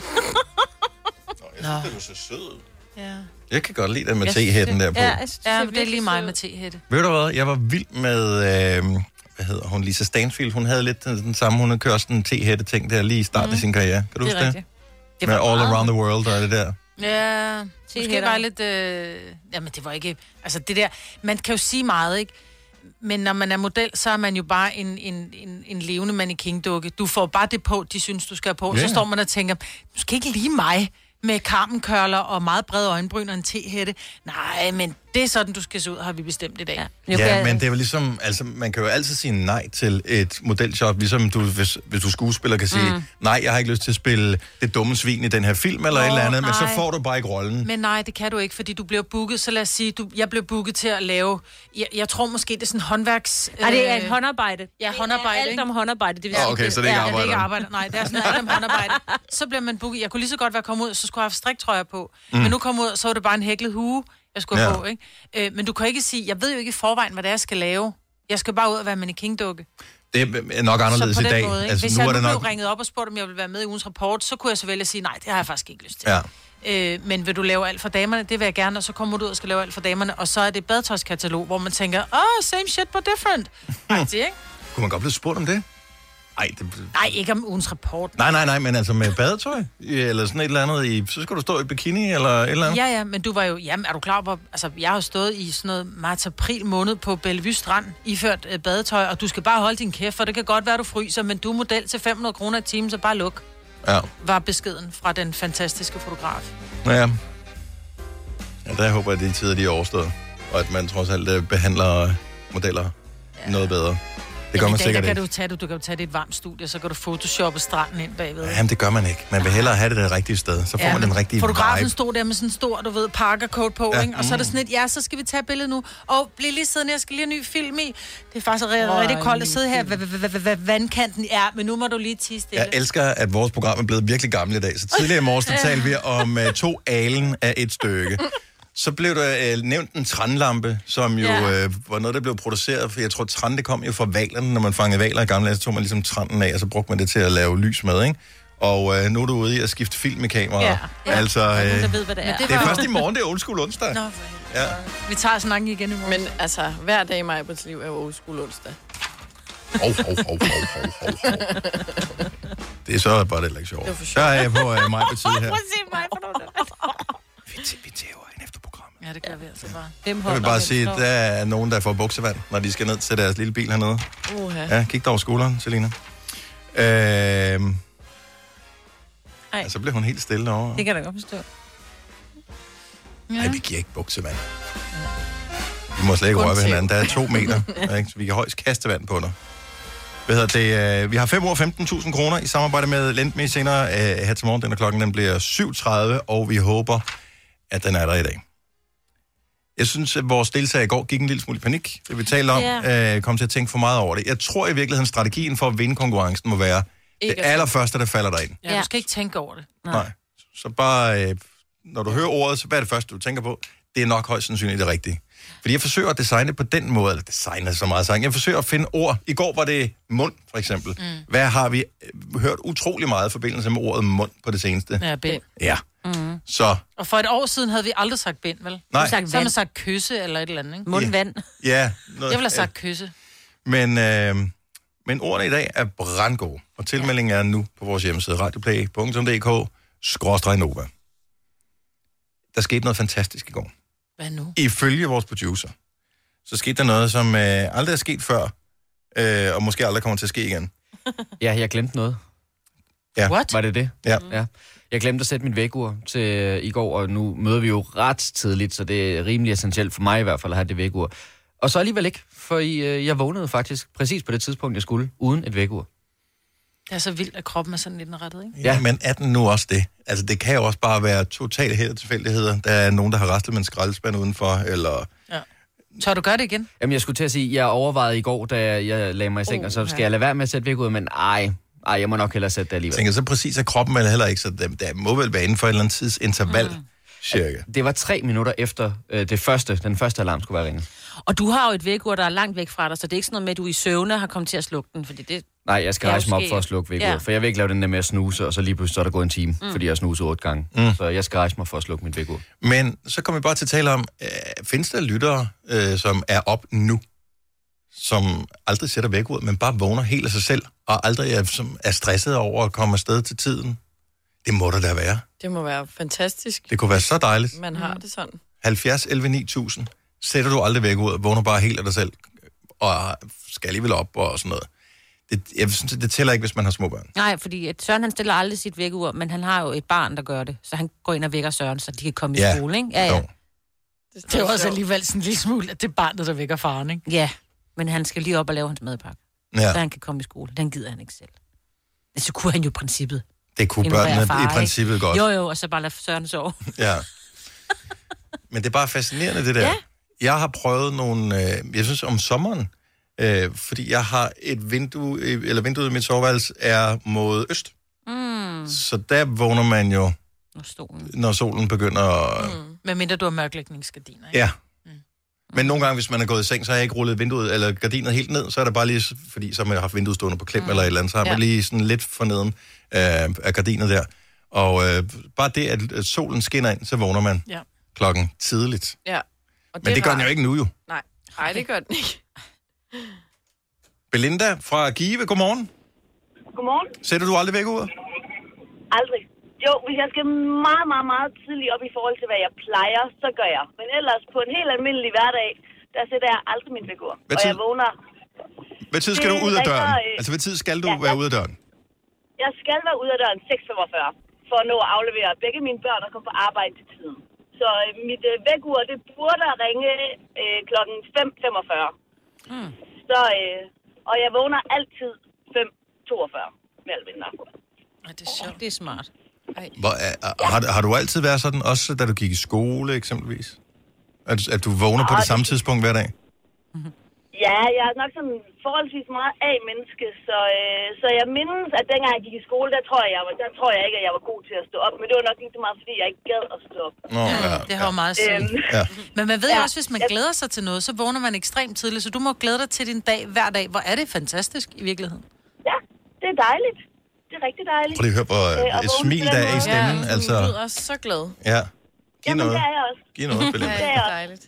Nå, jeg synes, det var så sød. Ja. Jeg kan godt lide den med tehætten der på. Ja, jeg synes, ja, det er lige mig med tehætte. Ved du hvad? Jeg var vild med, øh, hvad hedder hun, Lisa Stanfield. Hun havde lidt den samme, hun havde kørt sådan en tehætte-ting der lige i starten mm. af sin karriere. Kan du huske det? Det med All Around the World og det der. Ja, måske var lidt... Øh... Jamen, det var ikke... Altså, det der... Man kan jo sige meget, ikke? Men når man er model, så er man jo bare en, en, en, en levende mannequin-dukke. Du får bare det på, de synes, du skal have på. Yeah. Så står man og tænker, du skal ikke lige mig med karmenkørler og meget brede øjenbryn og en tehætte. Nej, men det er sådan, du skal se ud, har vi bestemt i dag. Ja, ja, men det er jo ligesom, altså man kan jo altid sige nej til et modeljob, ligesom du, hvis, hvis du skuespiller kan sige, mm. nej, jeg har ikke lyst til at spille det dumme svin i den her film eller Nå, et eller andet, nej. Men så får du bare ikke rollen. Men nej, det kan du ikke, fordi du bliver booket, så lad os sige, du, jeg blev booket til at lave, jeg, jeg tror måske, det er sådan håndværks... Nej, det er et håndarbejde. Ja, håndarbejde, alt om håndarbejde. Det vil sige, oh, okay, så det er ikke ja, arbejde. Det er ikke arbejde. Nej, det er sådan alt om håndarbejde. Så bliver man booket. Jeg kunne lige så godt være kommet ud, så skulle jeg have striktrøjer på. Mm. Men nu kom ud, så var det bare en hæklet hue, jeg skulle ja. På, ikke? Øh, men du kan ikke sige, jeg ved jo ikke i forvejen, hvad det er, jeg skal lave. Jeg skal bare ud og være mannequin-dukke. Det er nok anderledes i dag. Måde, altså, Hvis nu jeg nu blev nok... ringet op og spurgte, om jeg ville være med i ugens rapport, så kunne jeg så vælge at sige, nej, det har jeg faktisk ikke lyst til. Ja. Øh, men vil du lave alt for damerne? Det vil jeg gerne, og så kommer du ud og skal lave alt for damerne, og så er det badetøjskatalog, hvor man tænker, oh, same shit, but different. Faktisk, ikke? Kunne man godt blive spurgt om det? Ej, det... Nej, ikke om ugens rapport. Nej, nej, nej, men altså med badetøj, eller sådan et eller andet, i, så skal du stå i bikini, eller et eller andet. Ja, ja, men du var jo, jamen, er du klar på, altså, jeg har stået i sådan noget marts-april måned på Bellevue Strand, iført øh, badetøj, og du skal bare holde din kæft, for det kan godt være, du fryser, men du er model til fem hundrede kroner i timen, så bare luk. Ja. Var beskeden fra den fantastiske fotograf. Ja. Ja, der håber jeg, at de tider, de er overstået, og at man trods alt behandler modeller ja. Noget bedre. Det gør man dag, sikkert kan ikke. Du, tage, du, du kan tage det i et varmt studie, så kan du photoshoppe stranden ind bagved. Jamen, det gør man ikke. Man vil hellere have det det rigtige sted. Så får ja, man den rigtige fotografen vibe. stod der med sådan en stor, du ved, parkercoat på, ja. Ikke? Og så er der sådan et, ja, så skal vi tage billedet nu. Og bliv lige siddende, jeg skal lige have en ny film i. Det er faktisk rigtig koldt at sidde her. Vandkanten er, men nu må du lige tie stille. Jeg elsker, at vores program er blevet virkelig gammelt i dag. Så tidligere i morges, der talte vi om to alen af et stykke. Så blev der øh, nævnt en trænlampe, som jo ja. øh, var noget, der blev produceret, for jeg tror, træn, det kom jo fra valerne, når man fangede valer i gamle dage, så tog man ligesom trænden af, og så brugte man det til at lave lys med, ikke? Og øh, nu er du ude i at skifte film med kameraer. Ja. Ja. Altså, øh, der nogen, ved, hvad det er. Det, det er først i morgen, det er old school onsdag. Nå, ja. Vi tager snakken igen i morgen. Men altså, hver dag i mig på liv er jo old school onsdag. Hov, hov, hov, hov, hov, hov. Det er så bare det ikke sjovt. Der er jeg på uh, mig på tid her. Prøv at se mig på noget. Vi tæver ind efter programmet. Ja, det gør vi altså bare. Jeg vil bare sige, at der er nogen, der får buksevand, når de skal ned til deres lille bil hernede. Uh-huh. Ja, kig dig over skulderen, Selina. Øhm... Ja, så bliver hun helt stille over. Det kan jeg da godt forstå. Nej, ja. Vi giver ikke buksevand. Vi må slet ikke røre ved hinanden. Der er to meter, ikke? Så vi kan højst kaste vand på dig. Hvad hedder det? Vi har fem år femten tusind kroner i samarbejde med Lendme senere her til morgen. Den klokken den bliver syv tredive, og vi håber, at den er der i dag. Jeg synes, at vores deltager i går gik en lille smule i panik. Det vi talte om, yeah. øh, kom til at tænke for meget over det. Jeg tror i virkeligheden, strategien for at vinde konkurrencen må være ikke det allerførste, der falder dig ind. Ja, du skal ikke tænke over det. Nej. Nej. Så bare, øh, når du hører ordet, så hvad er det første, du tænker på? Det er nok højst sandsynligt det rigtige. Fordi jeg forsøger at designe på den måde, eller designe så meget sang. Jeg forsøger at finde ord. I går var det mund, for eksempel. Mm. Hvad har vi hørt utrolig meget i forbindelse med ordet mund på det seneste? Ja, bind. Ja. Mm. Så. Og for et år siden havde vi aldrig sagt bind, vel? Nej. Sagt så har man sagt kysse eller et eller andet, ikke? Mundvand. Ja. Noget, jeg ville have sagt kysse. Men, øh, men ordene i dag er brandgode. Og tilmeldingen er nu på vores hjemmeside radioplay punktum d k skråstreg nova. Der skete noget fantastisk i går. Hvad nu? Ifølge vores producer, så skete der noget, som øh, aldrig er sket før, øh, og måske aldrig kommer til at ske igen. Ja, jeg glemte noget. Ja. What? Var det det? Ja. ja. Jeg glemte at sætte mit vækkeur til øh, i går, og nu møder vi jo ret tidligt, så det er rimelig essentielt for mig i hvert fald at have det vækkeur. Og så alligevel ikke, for øh, jeg vågnede faktisk præcis på det tidspunkt, jeg skulle, uden et vækkeur. Det er så vildt, at kroppen er sådan lidt rettet, ikke? Ja, men er den nu også det? Altså, det kan jo også bare være totalt helt tilfældigheder. Der er nogen, der har rastet med en skraldespand udenfor, eller... Ja. Tør du gøre det igen? Jamen, jeg skulle til at sige, jeg overvejede i går, da jeg, jeg lagde mig i seng, uh, og så skal ja. jeg lade være med at sætte vækkeur, men ej, ej, jeg må nok hellere sætte det alligevel. Jeg tænker, så præcis er kroppen eller heller ikke, så der, der må vel være inden for et eller andet tidsinterval, mm. cirka. Det var tre minutter efter øh, det første, den første alarm skulle være ringet. Og du har jo et vækkeur, der er langt væk fra dig, så det er ikke sådan noget med, at du i søvne har kommet til at slukke den, fordi det... Nej, jeg skal rejse mig op for at slukke vækkeur, ja. for jeg vil ikke lave den der med at snuse, og så lige pludselig så er der gået en time, mm. fordi jeg snuser otte gange. Mm. Så jeg skal rejse mig for at slukke mit vækkeur. Men så kommer vi bare til at tale om, øh, findes der lyttere, øh, som er op nu, som aldrig sætter vækkeuret, men bare vågner helt af sig selv, og aldrig er, som er stresset over at komme afsted til tiden? Det må der da være. Det må være fantastisk. Det kunne være så dejligt. Man har det sådan. halvfjerds elleve ni tusind. Sætter du aldrig vækkeuret, vågner bare helt af dig selv, og skal alligevel op og sådan noget. Det, jeg synes, det tæller ikke, hvis man har små børn. Nej, fordi Søren han stiller aldrig sit vækkeur, men han har jo et barn, der gør det, så han går ind og vækker Søren, så de kan komme ja. i skole, ikke? Ja, ja. Jo. Det, det er også alligevel sådan en lille smule, at det er barnet, der vækker faren, ikke? Ja, men han skal lige op og lave hans madpakke, ja. så han kan komme i skole. Den gider han ikke selv. Så kunne han jo i princippet. Det kunne børnene far, i princippet ikke? Godt. Jo, jo, og så bare lade Søren sove. Ja. Men det er bare fascinerende, det der. Ja. Jeg har prøvet nogle, øh, jeg synes om sommeren, øh, fordi jeg har et vindue, eller vinduet i mit soveværelse er mod øst. Mm. Så der vågner man jo, når solen, når solen begynder at... Mm. Men mindre du har mørklægningsgardiner, ikke? Ja. Mm. Men nogle gange, hvis man er gået i seng, så har jeg ikke rullet vinduet eller gardinet helt ned, så er der bare lige, fordi så har man haft vinduet stående på klem mm. eller et eller andet, så har man ja. lige sådan lidt for neden øh, af gardinet der. Og øh, bare det, at solen skinner ind, så vågner man ja. klokken tidligt. Ja. Og det Men det gør den jo ikke nu, jo. Nej, Ej, det gør den ikke. Belinda fra Give, godmorgen. Godmorgen. Sætter du aldrig vækkeuret? Aldrig. Jo, hvis jeg skal meget, meget, meget tidligt op i forhold til, hvad jeg plejer, så gør jeg. Men ellers på en helt almindelig hverdag, der sætter jeg aldrig min vækkeur. Og jeg vågner... Hvad tid skal det, du ud af døren? Øh... Altså, hvad tid skal du ja, være ude af døren? Jeg skal være ude af døren seks femogfyrre, for at nå at aflevere begge mine børn og komme på arbejde til tiden. Så øh, mit øh, vækkeur, det burde ringe øh, klokken fem femogfyrre. Mm. Så, øh, og jeg vågner altid fem toogfyrre, med alt mindre. Ja, det er sjovt. Det er smart. Hvor, er, ja. har, har du altid været sådan, også da du gik i skole eksempelvis? At, at du vågner ja, på det, det samme tidspunkt hver dag? Mm-hmm. Ja, jeg er nok sådan forholdsvis meget A-menneske, så, øh, så jeg mindes, at dengang jeg gik i skole, der tror jeg, jeg var, der tror jeg ikke, at jeg var god til at stå op. Men det var nok ikke så meget, fordi jeg ikke gad at stå op. Nå, ja, ja. Det har jo meget sygt. Øhm. Ja. Men man ved jo ja. også, hvis man glæder sig til noget, så vågner man ekstremt tidligt. Så du må glæde dig til din dag hver dag. Hvor er det fantastisk i virkeligheden? Ja, det er dejligt. Det er rigtig dejligt. Prøv lige at høre på øh, et smil, der er i stemmen. Ja, altså. Du lyder så glad. Ja. Giv Jamen, noget. det er jeg også. Giv noget, Belinda. Det er jeg dejligt.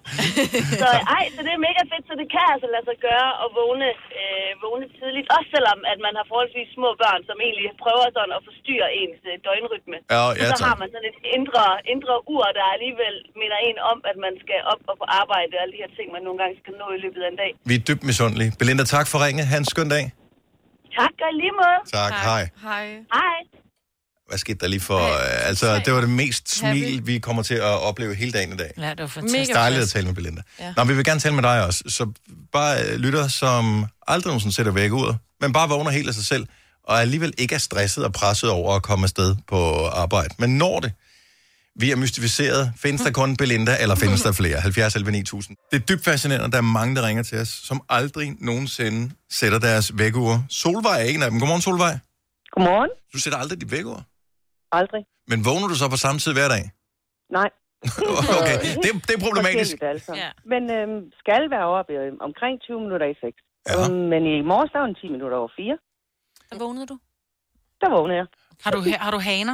så, ej, så det er mega fedt, så det kan altså lade sig gøre at vågne, øh, vågne tidligt. Også selvom, at man har forholdsvis små børn, som egentlig prøver sådan at forstyrre ens øh, døgnrytme. Ja, ja, så har man sådan et indre, indre ur, der alligevel minder en om, at man skal op og på arbejde og alle de her ting, man nogle gange skal nå i løbet af en dag. Vi er dybt misundelige. Belinda, tak for ringe. Ha' en skøn dag. Tak, og lige måde. Tak, tak. Hej. Hej. Hej. Hvad skete der lige for... Øh, altså, det var det mest smil, vi kommer til at opleve hele dagen i dag. Ja, det var fantastisk. Det er dejligt at tale med Belinda. Ja. Nå, vi vil gerne tale med dig også. Så bare lytter, som aldrig nogensinde sætter vækkeuret, men bare vågner helt af sig selv, og alligevel ikke er stresset og presset over at komme afsted på arbejde. Men når det, vi er mystificeret. Findes der kun Belinda, eller findes der flere? halvfjerds elleve ni tusind. Det er dybt fascinerende, der er mange, der ringer til os, som aldrig nogensinde sætter deres vækkeur. Solvej er en af dem. Godmorgen, Solvej. Godmorgen. Du sætter aldrig dit vækkeur? Aldrig. Men vågner du så på samme tid hver dag? Nej. Okay, det, det er problematisk. Altså. Ja. Men øhm, skal være oppe øh, omkring tyve minutter i seks. Ja. Um, men i morges, der var den ti minutter over fire. Der vågnede du? Der vågnede jeg. Har du, har du haner?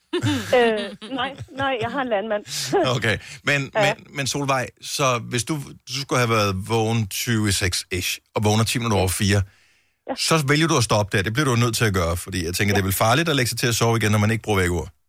øh, nej, nej, jeg har en landmand. Okay, men, ja. men, men Solvej, så hvis du, du skulle have været vågen tyve i seks-ish, og vågner ti minutter over fire, ja. så vælger du at stoppe der. Det bliver du nødt til at gøre, fordi jeg tænker, ja. det er vel farligt at lægge sig til at sove igen, når man ikke bruger vækkeur.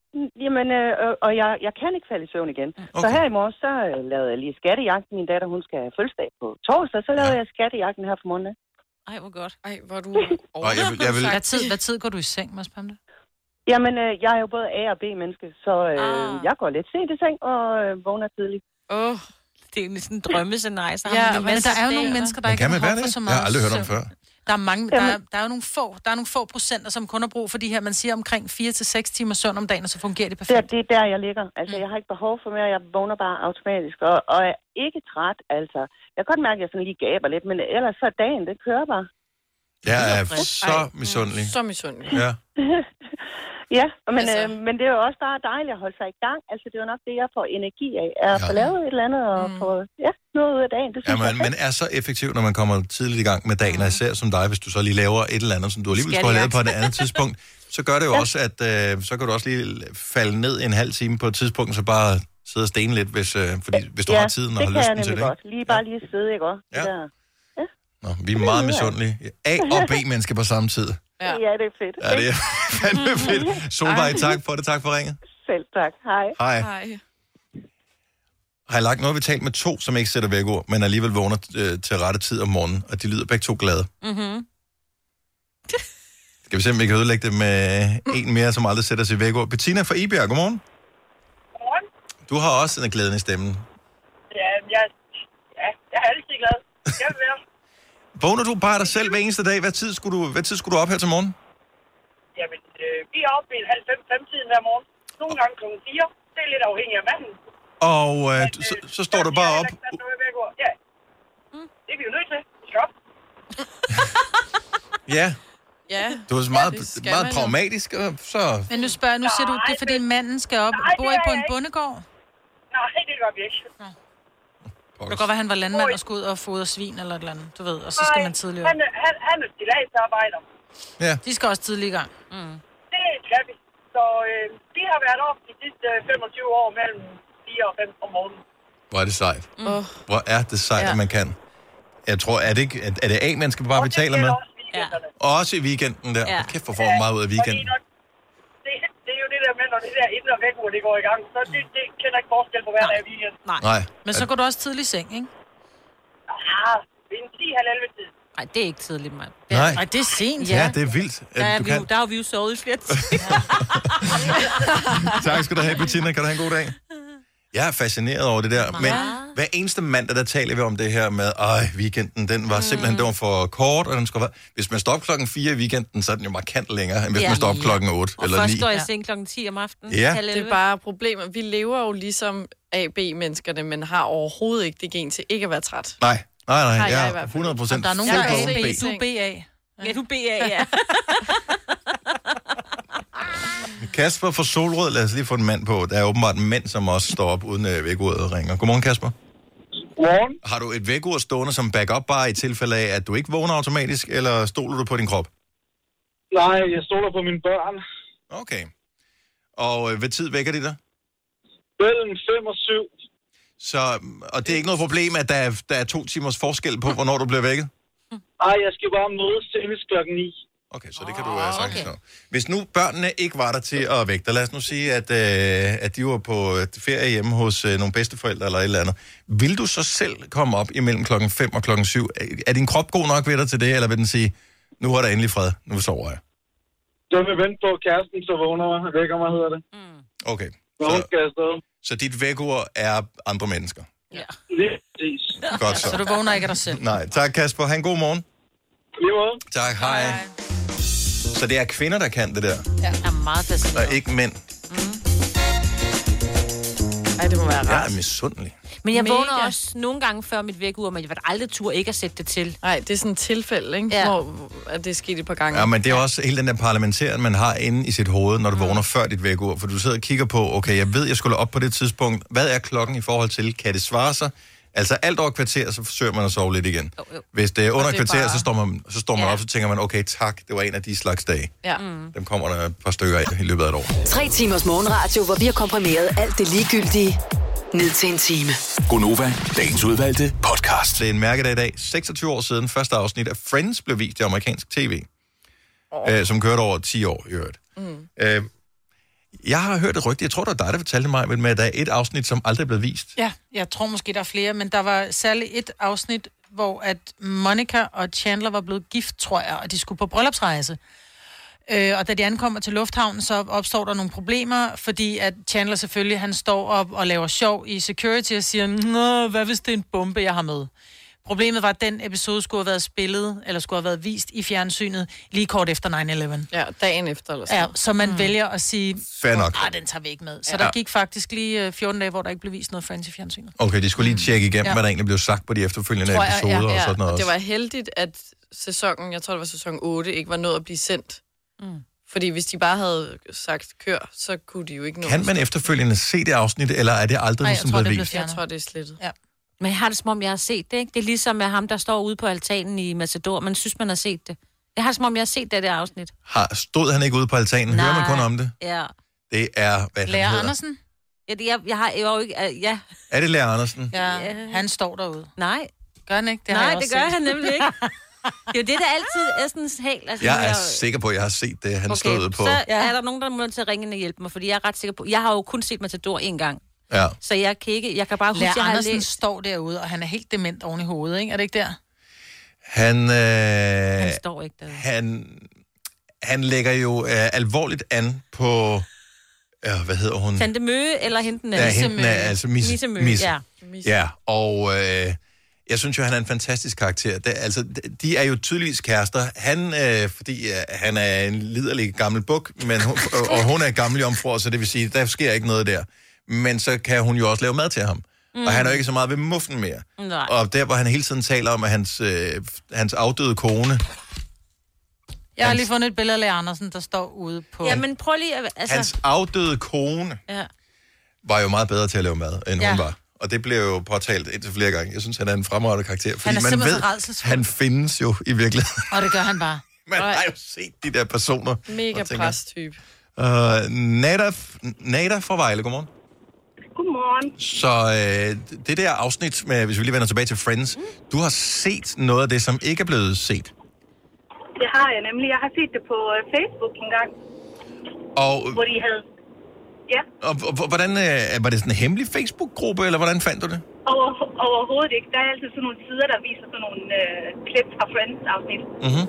Jamen, øh, og jeg, jeg kan ikke falde i søvn igen. Okay. Så her i morges, så øh, lavede jeg lige skattejagten. Min datter, hun skal have fødselsdag på torsdag, så lavede ja. jeg skattejagten her for morgenen. Ej, hvor godt. Ej, hvor du... Og jeg vil, jeg vil... Hvad, tid, hvad tid går du i seng, Mads Pamte? Jamen, øh, jeg er jo både A- og B-menneske, så øh, ah. jeg går lidt sent i seng og øh, vågner tidligt. Åh, oh, det er jo sådan en drømmescenarie. Ja, men der er jo nogle mennesker, der ikke har behov for så meget. Jeg har aldrig hørt om før. Der er, mange, der, er, der er jo nogle få, der er nogle få procenter, som kun har brug for de her, man siger omkring fire til seks timer søvn om dagen, og så fungerer det perfekt. Det, det er der, jeg ligger. Altså, jeg har ikke behov for mere, jeg vågner bare automatisk, og, og er ikke træt, altså. Jeg kan godt mærke, at jeg sådan lige gaber lidt, men ellers så dagen, det kører bare. Jeg er så misundelig. Så misundelig. Ja. Ja, men, altså... øh, men det er jo også bare dejligt at holde sig i gang. Altså, det er jo nok det, jeg får energi af. Er at ja. få lavet et eller andet og mm. få ja, noget ud af dagen. Det ja, man, man er så effektiv, når man kommer tidligt i gang med dagen, og især som dig, hvis du så lige laver et eller andet, som du alligevel skulle have lavet på et andet tidspunkt, så gør det jo ja. også, at øh, så kan du også lige falde ned en halv time på et tidspunkt, så bare sidde og stene lidt, hvis, øh, fordi, hvis du ja, har tiden og har lysten til det. Ja, det kan jeg nemlig godt. Lige bare lige sidde, ikke også? Ja. Der. Ja. Nå, vi er meget misundelige. A- og B-mennesker på samme tid. Ja. ja, det er fedt. Ja, det er fandme fedt. Solvej, tak for det. Tak for ringet. Selv tak. Hej. Hej. Hej. Har jeg lagt noget, vi talt med to, som ikke sætter vækord, men alligevel vågner øh, til rette tid om morgenen, og de lyder begge to glade. Mhm. Skal vi se, om vi kan ødelægge det med en mere, som aldrig sætter sig vækord. Bettina fra Ibjerg, godmorgen. Godmorgen. Du har også en glæden i stemmen. Ja, jeg, ja, jeg er altid glad. Jeg vil være. Vågner du bare dig selv hver eneste dag? Hvad tid skulle du, hvad tid skulle du op her til morgen? Jamen, øh, vi er oppe i halv fem, fem tiden hver morgen. Nogle gange klokken fire. Det er lidt afhængigt af manden. Og øh, Men, øh, så, så står du bare op. Ja, det er vi jo nødt til. Vi skal op. Ja. Ja. Du er meget, meget pragmatisk, og så... Men nu spørger nu siger du, det er fordi manden skal op. Nej, bor I på en bondegård? Nej, det gør vi ikke. Ja. Det kan godt være, at han var landmand og skulle ud og fodre svin eller et eller andet, du ved, og så skal man tidligere. Han, han, han er stilladsarbejder. Ja. De skal også tidligere i gang. Mm. Det skal vi. Så øh, vi har været op de sidste femogtyve år mellem fire og fem om morgenen. Hvor er det sejt. Mm. Hvor er det sejt, ja. At man kan. Jeg tror, er det, ikke, er det A, man skal bare betale med? Ja. Også i weekenden der. Ja. Kæft, hvor får man meget ud af weekenden. Det, det er jo det der med, når det der indre vækord, det går i gang. Så det, det kender ikke forskel på hver dag i weekenden. Nej. Nej. Men så går du også tidlig i seng, ikke? Ja, det er en ti halv elleve tid. Nej, det er ikke tidligt, mand. Nej. Nej, det er sent. Ja, ja det er vildt. Der, er vi, jo, der har vi jo sovet i flere timer. Tak skal du have, Bettina. Kan du have en god dag? Jeg er fascineret over det der, men hver eneste mandag, der taler vi om det her med, ej, weekenden, den var simpelthen, den var for kort, og den skulle være... Hvis man står op klokken fire i weekenden, så er den jo markant længere, end hvis ja, man står op klokken otte eller ni. Og først står jeg i seng klokken ti om aftenen. Ja. Det er bare problemet. Vi lever jo ligesom A B-menneskerne, men har overhovedet ikke det gen til ikke at være træt. Nej, nej, nej, jeg jeg er hundrede procent der er nogen, der er A B. Du er B A. Ja, du er B A, ja. Kasper fra Solrød, lad os lige få en mand på. Der er åbenbart mænd, som også står op uden øh, vækordet ringer. Godmorgen, Kasper. Godmorgen. Har du et vækord stående som backup bare i tilfælde af, at du ikke vågner automatisk, eller stoler du på din krop? Nej, jeg stoler på mine børn. Okay. Og øh, hvad tid vækker de dig? Mellem fem og syv. Så, og det er ikke noget problem, at der er, der er to timers forskel på, hvornår du bliver vækket? Nej, jeg skal bare mødes senest klokken ni. Okay, så det kan du uh, sagtens nå. Hvis nu børnene ikke var der til at vække dig, lad os nu sige, at, uh, at de var på ferie hjemme hos uh, nogle bedsteforældre eller et eller andet. Vil du så selv komme op imellem klokken fem og klokken syv? Er din krop god nok ved dig til det, eller vil den sige, nu er der endelig fred, nu sover jeg? Jeg vil vente på kæresten, så vågner mig. Vækker mig, hedder det. Mm. Okay. Så, så, så dit vækord er andre mennesker? Ja. Lige præcis. Godt så. Så du vågner ikke af dig selv? Nej, tak Kasper. Ha' en god morgen. Lige måde. Tak, hej. hej. Så det er kvinder, der kan det der? Ja, er meget fascineret. Og ikke mænd? Mm. Ej, det må være rart. Jeg er misundelig. Men jeg Mega. vågner også nogle gange før mit vækkeur, men jeg vil aldrig turde ikke at sætte det til. Nej, det er sådan et tilfælde, ikke? Ja. Hvor at det er sket et par gange. Ja, men det er også hele den der parlamenteren, man har inde i sit hoved, når du mm. vågner før dit vækkeur. For du sidder og kigger på, okay, jeg ved, jeg skulle op på det tidspunkt. Hvad er klokken i forhold til? Kan det svare sig? Altså alt over kvarter, så forsøger man at sove lidt igen. Oh, oh. Hvis det er under det er kvarter, bare... så står man, så står man ja. op, så tænker man, okay, tak, det var en af de slags dage. Ja. Mm. Dem kommer der et par stykker af i løbet af et år. Tre timers morgenradio, hvor vi har komprimeret alt det ligegyldige ned til en time. Gonova, dagens udvalgte podcast. Det er en mærkedag i dag. seksogtyve år siden, første afsnit af Friends blev vist i amerikansk tv. Oh. Øh, som kørte over ti år i øvrigt. Mm. Øh, Jeg har hørt et rygte, jeg tror, det var dig, der fortalte mig, men med, at der er et afsnit, som aldrig er blevet vist. Ja, jeg tror måske, der er flere, men der var særligt et afsnit, hvor at Monica og Chandler var blevet gift, tror jeg, og de skulle på bryllupsrejse. Øh, og da de ankommer til lufthavnen, så opstår der nogle problemer, fordi at Chandler selvfølgelig, han står op og laver sjov i security og siger, nå, hvad hvis det er en bombe, jeg har med? Problemet var, at den episode skulle have været spillet, eller skulle have været vist i fjernsynet lige kort efter nine eleven. Ja, dagen efter eller sådan. Ja, så man mm. vælger at sige, nej, den tager vi ikke med. Så ja. Der gik faktisk lige fjorten dage, hvor der ikke blev vist noget Friends i fjernsynet. Okay, de skulle lige tjekke igennem, ja. hvad der egentlig blev sagt på de efterfølgende jeg, episoder ja, ja. og sådan noget. Og det var heldigt, at sæsonen, jeg tror det var sæson otte, ikke var nået at blive sendt. Mm. Fordi hvis de bare havde sagt kør, så kunne de jo ikke nå. Kan man efterfølgende se det afsnit, eller er det aldrig Nej, som blevet vist? Jeg tror, det er slettet. Ja. Men jeg har det som om, jeg har set det, ikke? Det er ligesom med ham, der står ude på altanen i Matador. Man synes, man har set det. Jeg har det som om, jeg har set det der afsnit. Har, stod han ikke ude på altanen? Nej. Hører man kun om det? Ja. Det er, hvad Lærer han hedder. Andersen? Ja, det, jeg, jeg har jo ikke... Uh, ja. Er det Lærer Andersen? Ja, han står derude. Nej. Gør han ikke? Det Nej, har jeg det også gør set. han nemlig ikke. Det er jo det, der altid er sådan helt... Altså, Jeg er sikker på, at jeg har set det, han okay, stod ude på. så er der nogen, der må til at ringe ind og hjælpe mig, fordi jeg er ret sikker på... Jeg har jo kun set Matador en gang. Ja. Så jeg kan ikke... Jeg kan bare huske, Lærer jeg har Andersen læst... står derude, og han er helt dement oven i hovedet, ikke? Er det ikke der? Han, øh, han står ikke derude. Han, han lægger jo øh, alvorligt an på... Øh, hvad hedder hun? Tante Møge eller hende den Ja, hende er altså Misse, Misse Møge, Misse. ja. Ja, og øh, jeg synes jo, han er en fantastisk karakter. Det, altså, de er jo tydeligvis kærester. Han, øh, fordi øh, han er en liderlig gammel buk, men hun, og hun er gammel jomfru, så det vil sige, der sker ikke noget der. Men så kan hun jo også lave mad til ham. Mm. Og han er jo ikke så meget ved muffen mere. Nej. Og der, hvor han hele tiden taler om, at hans, øh, hans afdøde kone... Jeg har lige fundet et billede af Lærer Andersen, der står ude på... Ja, men prøv lige... at- Altså... Hans afdøde kone Ja. var jo meget bedre til at lave mad, end Ja. hun var. Og det blev jo påtalt indtil flere gange. Jeg synes, han er en fremragende karakter. Fordi Han er man simpelthen ved, så rædselsfuld. han findes jo i virkeligheden. Og det gør han bare. Man har jo set de der personer. Mega og tænker, præstype. Uh, Nada, Nada fra Vejle, godmorgen. Godmorgen. Så øh, det der afsnit, med, hvis vi lige vender tilbage til Friends, mm. du har set noget af det, som ikke er blevet set. Det har jeg nemlig. Jeg har set det på øh, Facebook en gang. Og, Hvor de havde... Ja. og, og hvordan, øh, var det sådan en hemmelig Facebook-gruppe, eller hvordan fandt du det? Over, overhovedet ikke. Der er altid sådan nogle sider, der viser sådan nogle øh, klip fra Friends-afsnit. Mm-hmm.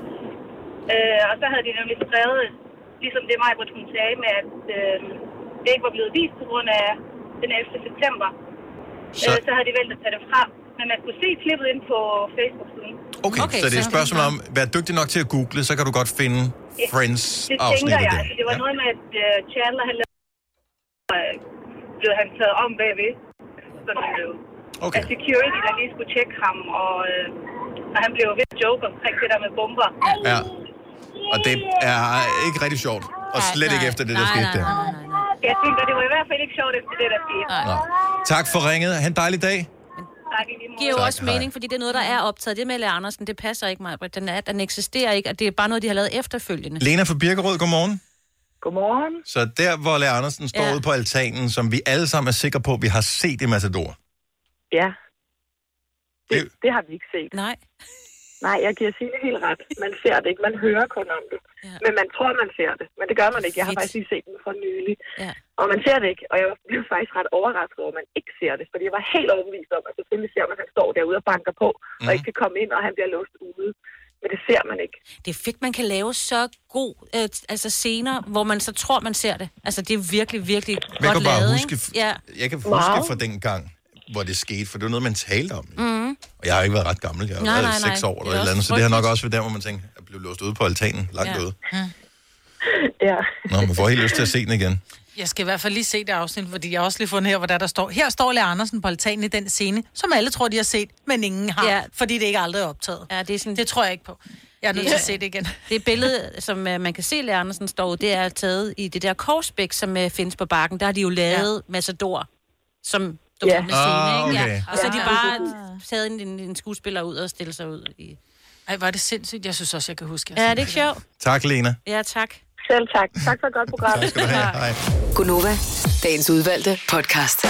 Øh, og så havde de nemlig skrevet, ligesom det mig, hvor hun sagde, med at øh, det ikke var blevet vist på grund af den ellevte september. Så, øh, så havde de valgt at tage det frem. Men man kunne se klippet ind på Facebook-siden. Okay, okay, så det er et spørgsmål om, vær dygtig nok til at google, så kan du godt finde Friends-afsnittet det tænker jeg. der. Altså, det var Ja. noget med, at uh, Chandler, han lavede, uh, blev han taget om bagved. Sådan uh, okay. af security, der lige skulle tjekke ham, og, uh, og han blev ved at joke omkring det der med bomber. Ja. Og det er ikke rigtig sjovt. Og slet nej, ikke efter det, der nej, skete nej, der. nej, nej, nej. Jeg tænker, det var i hvert fald ikke sjovt efter det, der skete. Nå. Tak for ringet. Ha' en dejlig dag. Det giver jo Tak, også hej. mening, fordi det er noget, der er optaget. Det med Lærer Andersen, det passer ikke mig. Den, er, den eksisterer ikke, og det er bare noget, de har lavet efterfølgende. Lena fra Birkerød, godmorgen. Godmorgen. Så der, hvor Lærer Andersen står Ja. ude på altanen, som vi alle sammen er sikre på, vi har set i Matador. Ja. Det, det har vi ikke set. Nej. Nej, jeg giver Signe helt ret. Man ser det ikke, man hører kun om det. Ja. Men man tror, man ser det. Men det gør man ikke. Jeg har faktisk lige set den for nylig. Ja. Og man ser det ikke. Og jeg blev faktisk ret overrasket over, at man ikke ser det. Fordi jeg var helt overbevist om, at selvfølgelig ser man, at han står derude og banker på, mm. og ikke kan komme ind, og han bliver låst ude. Men det ser man ikke. Det er fedt, man kan lave så god øh, altså scener, hvor man så tror, man ser det. Altså, det er virkelig, virkelig Jeg godt kan bare lavet, huske, ikke? Ja. jeg kan huske Wow. fra den gang, hvor det skete, for det var noget, man talte om. Mm. Og jeg har ikke været ret gammel. Jeg har Nej, været nej, nej. seks år Det eller er et eller andet, også så det har nok frygteligt. også været der, hvor man tænker, at blive låst ude på altanen, langt Ja. ude. Ja. Nå, man får helt lyst til at se den igen. Jeg skal i hvert fald lige se det afsnit, fordi jeg har også lige fundet her, hvor der, der står, her står Lærer Andersen på altanen i den scene, som alle tror, de har set, men ingen har, Ja. ja. fordi det ikke aldrig er optaget. Ja, det er sådan... Det tror jeg ikke på. Jeg er nødt til at se det igen. Det billede, som uh, man kan se, Lærer Andersen står ud, det er taget i det der korsbæk, som uh, findes på bakken. Der har de jo lavet ja. Matador, som dokumenterer Ja. scene, ikke? Ah, okay. Ja. Og så har de Ja. bare taget en, en, en skuespiller ud og stillet sig ud i... Ej, var det sindssygt. Jeg synes også, jeg kan huske. Ja, det er ikke sjovt. Tak, Lena. Ja, tak. Selv tak. Tak for et godt program. Tak skal du have. Hej. Gunova, dagens udvalgte podcast.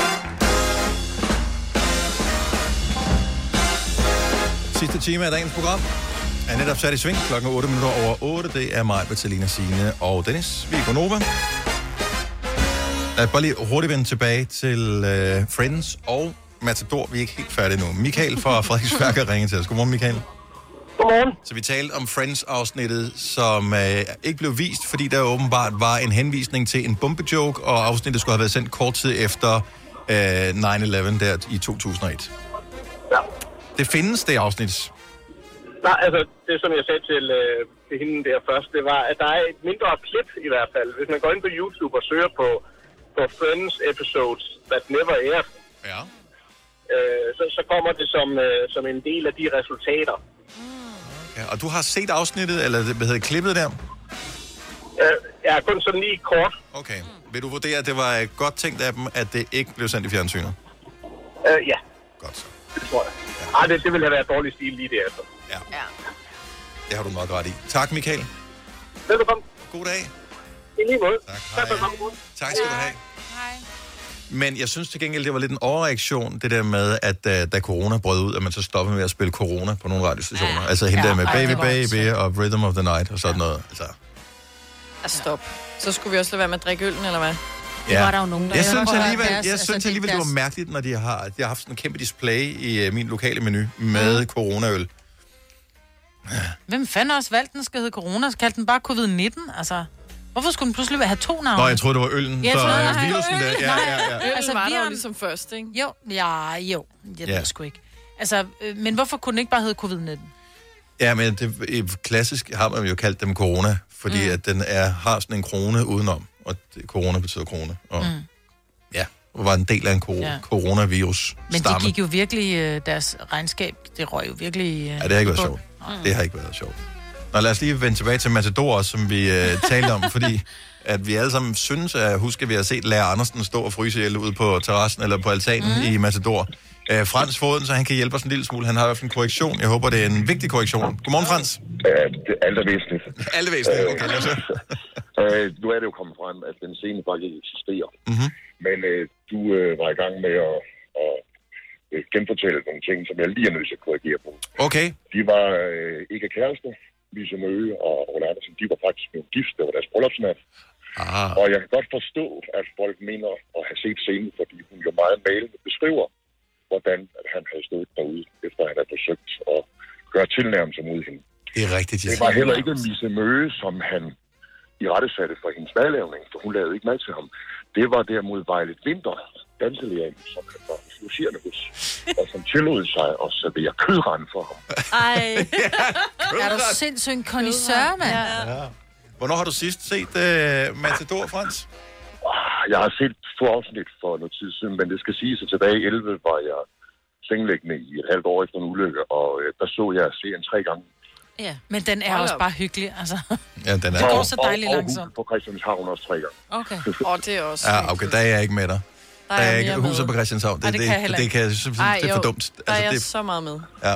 Sidste time af dagens program er netop sat i sving. Klokken er otte minutter over otte. Det er mig, Bertalina, Signe og Dennis. Vi er Gunova. Lad os bare lige hurtigt vende tilbage til uh, Friends og Matador. Vi er ikke helt færdige nu. Michael fra Frederiksværk har ringet til os. Godmorgen, Michael. Godmorgen. Så vi talte om Friends-afsnittet, som øh, ikke blev vist, fordi der åbenbart var en henvisning til en bombejoke, og afsnittet skulle have været sendt kort tid efter øh, nine eleven der i to tusind og et. Ja. Det findes, det afsnit. Nej, altså, det som jeg sagde til, øh, til hende der først, det var, at der er et mindre klip i hvert fald. Hvis man går ind på YouTube og søger på, på Friends episodes that never aired, ja. øh, så, så kommer det som, øh, som en del af de resultater. Ja, og du har set afsnittet, eller hvad hedder klippet der? Øh, ja, kun sådan lige kort. Okay. Vil du vurdere, at det var godt tænkt af dem, at det ikke blev sendt i fjernsynet? Øh, ja. Godt så. Det tror jeg. Ja. Ej, det, det ville have været dårlig stil lige derefter. Ja. ja. Det har du nok ret i. Tak, Michael. Velkommen. God dag. I lige måde. Tak. Hej. Tak skal du have. Hej. Men jeg synes til gengæld, det var lidt en overreaktion, det der med, at uh, da corona brød ud, at man så stoppede med at spille corona på nogle radiostationer. Ja. Altså hende ja, der med ej, Baby Baby og Rhythm of the Night og sådan ja. noget. Altså. Altså stop. Så skulle vi også lade være med at drikke øllen, eller hvad? Ja. Det var der jo nogen, der... Jeg synes alligevel, deres, jeg altså, synes alligevel det, det var mærkeligt, når de har, de har haft sådan en kæmpe display i uh, min lokale menu med mm. coronaøl. Hvem fanden også valgte den skal hedde corona? Så kaldte den bare covid nitten, altså... Hvorfor skulle den pludselig have to navne? Nå, jeg troede, det var øllen. Ja, så troede, uh, virusen der. Ja, ja, ja. Øllen altså, var vi der jo har... ligesom først, ikke? Jo, ja, jo. Jeg ja. ved sgu ikke. Altså, øh, men hvorfor kunne den ikke bare hedde covid nitten? Ja, men det, klassisk har man jo kaldt dem corona, fordi mm. at den er, har sådan en krone udenom, og det, corona betyder krone. Og, mm. Ja, og var en del af en kor- ja. coronavirus Men stamme. de gik jo virkelig, øh, deres regnskab, det røg jo virkelig... Øh, ja, det har ikke været sjovt. Mm. Det har ikke været sjovt. Nå, lad os lige vende tilbage til Matador, som vi øh, talte om, fordi at vi alle sammen synes, at huske, at vi har set Lærer Andersen stå og fryse ihjel ude på terrassen eller på altanen mm. i Matador. Øh, Frans Foden, så han kan hjælpe os en lille smule. Han har i hvert fald en korrektion. Jeg håber, det er en vigtig korrektion. Godmorgen, Frans. Ja, det er alt er væsentligt. Alt er væsentligt, okay. Lad os høre. øh, nu er det jo kommet frem, at den scene faktisk ikke eksisterer. Mm-hmm. Men øh, du øh, var i gang med at, at øh, genfortælle nogle ting, som jeg lige er nødt til at korrigere på. Okay. De var øh, ikke kærester. Lise Møge og Ole Andersen, de var faktisk blevet gift. Det var deres bryllupsnat. Ah. Og jeg kan godt forstå, at folk mener at have set scenen, fordi hun jo meget malende beskriver, hvordan at han havde stået derude, efter han havde forsøgt at gøre tilnærmelser mod hende. Det er rigtigt, ja. Det var heller ikke Lise Møge, som han i rettesatte for hendes madlavning, for hun lavede ikke mad til ham. Det var derimod Violet Winter, danselæring, som han var logerende hos, og som tillod sig at servere kødrand for ham. Ej, ja, er du sindssygt en kondisør, mand? Ja. Ja. Hvornår har du sidst set uh, Matador, Frans? Jeg har set få afsnit for noget tid siden, men det skal siges, at tilbage i elleve var jeg sengeliggende i et halvt år efter en ulykke, og øh, der så jeg serien tre gange. Ja, men den er også bare hyggelig, altså. Ja, den er. Det går så dejligt og, og, langsomt. Og på Christianshavn også tre gange. Okay. Og det er også... Ja, okay, der er jeg ikke med dig. Der er, der er ikke huset på Christianshavn. Det, Ej, det, det, kan jeg det, det, kan, det, Ej, det er for jo, dumt. Der er altså, jeg det, så meget med. Ja.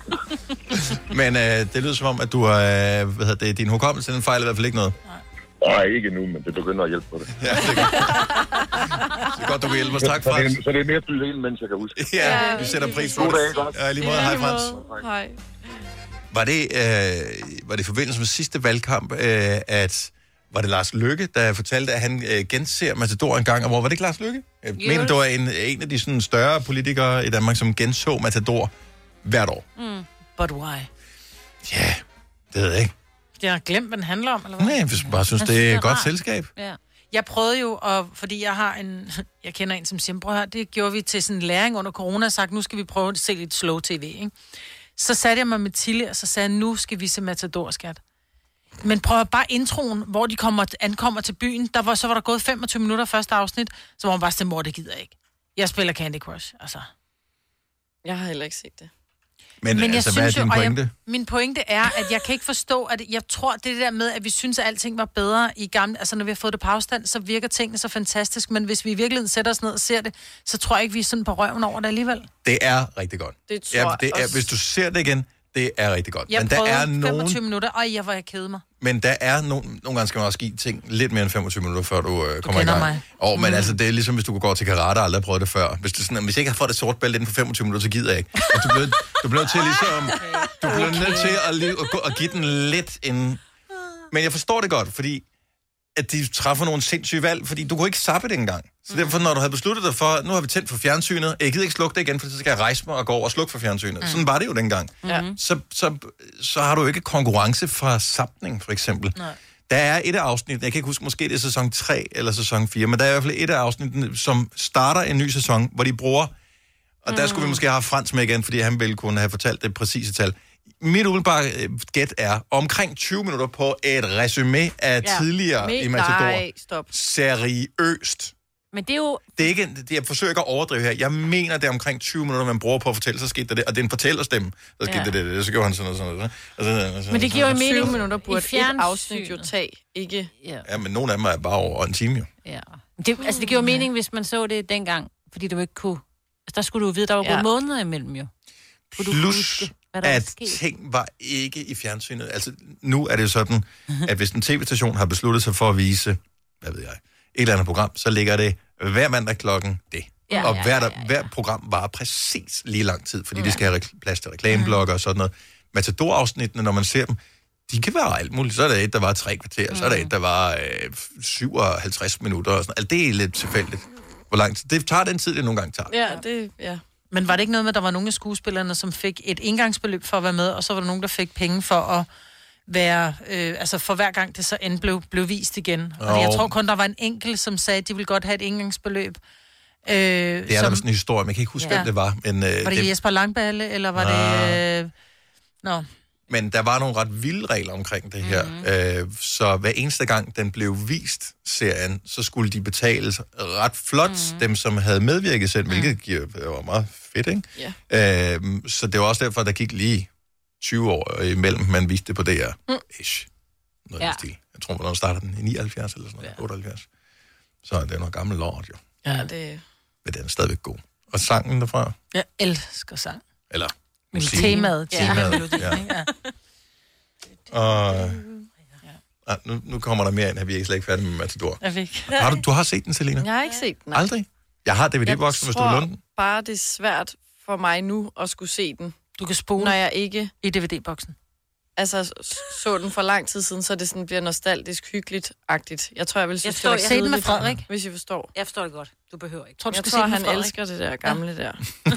Men øh, det lyder som om, at du har, øh, hvad hedder det, din hukommelse, den fejler i hvert fald ikke noget. Nej, ikke nu, men det begynder at hjælpe på det. Ja, det er godt. Det er godt, du vil hjælpe os. Tak, så, Frans. så, så det er mere byde ind, mens jeg kan huske. Ja, ja, vi sætter pris på det. Ja, lige måde. Hej, Frans. Hej. Var det, øh, var det i forbindelse med sidste valgkamp, øh, at var det Lars Løkke, der fortalte, at han øh, genser Matador en gang? Og hvor var det ikke Lars Løkke? Jeg yes. mener, det var en, en af de sådan, større politikere i Danmark, som genså Matador hvert år. Mm. But why? Ja, det ved jeg ikke. Det har glemt, hvad den handler om, eller hvad? Nej, jeg bare synes, det er et godt selskab. Ja. Jeg prøvede jo, og, fordi jeg har en, jeg kender en som siger, prøv her, det gjorde vi til sådan en læring under corona, og sagt, nu skal vi prøve at se lidt slow tv, ikke? Så satte jeg mig med Tilly, og så sagde jeg, nu skal vi se Matador, skat. Men prøv at bare introen, hvor de kommer, ankommer til byen, der var, så var der gået femogtyve minutter første afsnit, så var man bare stemme, mor, det gider jeg ikke. Jeg spiller Candy Crush, altså. Jeg har heller ikke set det. Men, Men altså, hvad er din pointe? Jeg, min pointe er, at jeg kan ikke forstå, at jeg tror, det der med, at vi synes, at alting var bedre i gamle, altså når vi har fået det på afstand, så virker tingene så fantastisk, men hvis vi i virkeligheden sætter os ned og ser det, så tror jeg ikke, vi er sådan på røven over det alligevel. Det er rigtig godt. Det tror ja, det er, også. Hvis du ser det igen, det er rigtig godt. Jeg men der er nogen... femogtyve minutter, og jeg var jeg kede mig. Men der er no... nogle gange skal man også give ting lidt mere end femogtyve minutter, før du øh, kommer du i gang. Mig. Og, men mm. altså, det er ligesom, hvis du går til karate og aldrig har prøvet det før. Hvis, du sådan, hvis jeg ikke har fået det sort bælte inden for femogtyve minutter, så gider jeg ikke. Og du bliver, du bliver til ligesom... Du bliver nødt til at, lige, at, gå, at give den lidt en... Men jeg forstår det godt, fordi at de træffer nogle sindssyge valg, fordi du kunne ikke zappe det engang. Så mm. derfor, når du havde besluttet dig for, nu har vi tændt for fjernsynet, jeg gider ikke slukke det igen, for så skal jeg rejse mig og gå over og slukke for fjernsynet. Mm. Sådan var det jo dengang. Mm-hmm. Så, så, så har du jo ikke konkurrence fra zapning, for eksempel. Nej. Der er et af afsnitten, jeg kan ikke huske, måske det er sæson tre eller sæson fire, men der er i hvert fald et af afsnitten, som starter en ny sæson, hvor de bruger, og mm. der skulle vi måske have Frans med igen, fordi han ville kunne have fortalt det præcise tal. Mit umiddelbare gæt er omkring tyve minutter på et resume af ja. tidligere i Matador. Seriøst. Men det er jo... Det er ikke, det, jeg forsøger ikke at overdrive her. Jeg mener, det er omkring tyve minutter, man bruger på at fortælle, så skete det, og det er en fortællerstemme. Så skete ja. det, det, det, så gjorde han sådan og sådan noget. Altså, altså, men det giver jo mening. tyve minutter burde et afsnit jo tage, ikke? Ja. ja, men nogle af dem er bare over en time jo. Ja. Det, altså, det giver jo mening, hvis man så det dengang, fordi du ikke kunne... Altså, der skulle du vide, der var gået ja. måneder imellem jo. Plus... at ting var ikke i fjernsynet. Altså, nu er det jo sådan, at hvis en tv-station har besluttet sig for at vise, hvad ved jeg, et eller andet program, så ligger det hver mandag klokken det. Ja, og hver, ja, ja, ja. hver program varer præcis lige lang tid, fordi ja. de skal have plads til reklameblokker og sådan noget. Matador-afsnittene, når man ser dem, de kan være alt muligt. Så er der et, der var tre kvarter, mm. så er der et, der var øh, syvoghalvtreds minutter og sådan noget. Altså, det er lidt tilfældigt, hvor lang tid. Det tager den tid, det nogle gange tager. Ja, det, ja. Men var det ikke noget med, at der var nogle af skuespillerne, som fik et engangsbeløb for at være med, og så var der nogen, der fik penge for at være, øh, altså for hver gang det så end blev, blev vist igen. Og oh. jeg tror kun, der var en enkelt, som sagde, at de ville godt have et engangsbeløb. Øh, det er som, der sådan en historie, men jeg kan ikke huske, ja. hvem det var. Men, øh, var det, det Jesper Langballe, eller var ah. det... Øh, Nå... Men der var nogle ret vilde regler omkring det her. Mm. Øh, så hver eneste gang, den blev vist, serien, så skulle de betales ret flot, mm. dem som havde medvirket selv, hvilket giver, var meget fedt, ikke? Yeah. Øh, så det var også derfor, der gik lige tyve år imellem, man viste det på D R. Mm. Ish. Noget ja. stil. Jeg tror, hvornår startede den? I nioghalvfjerds eller sådan noget? Ja. otteoghalvfjerds. Så det er noget gammel lort, jo. Ja, det... Men den er stadigvæk god. Og sangen derfra? Jeg elsker sang. Eller... Musik. Temaet. Temaet, ja. ja. Og... Ah, nu, nu kommer der mere ind, at vi er slet ikke færdige med Matador. Jeg fik. Har du, du har set den, Selina? Jeg har ikke set den. Nej. Aldrig? Jeg har D V D-boksen, hvis du vil låne den. Bare det er svært for mig nu at skulle se den. Du kan spole, når jeg ikke... i D V D-boksen. Altså, så den for lang tid siden, så det sådan bliver nostalgisk, hyggeligt-agtigt. Jeg tror, jeg vil synes, jeg det var se den med Frederik, hvis I forstår. Jeg forstår det godt. Du behøver ikke. Tror, du jeg tror, han elsker det der gamle ja. der.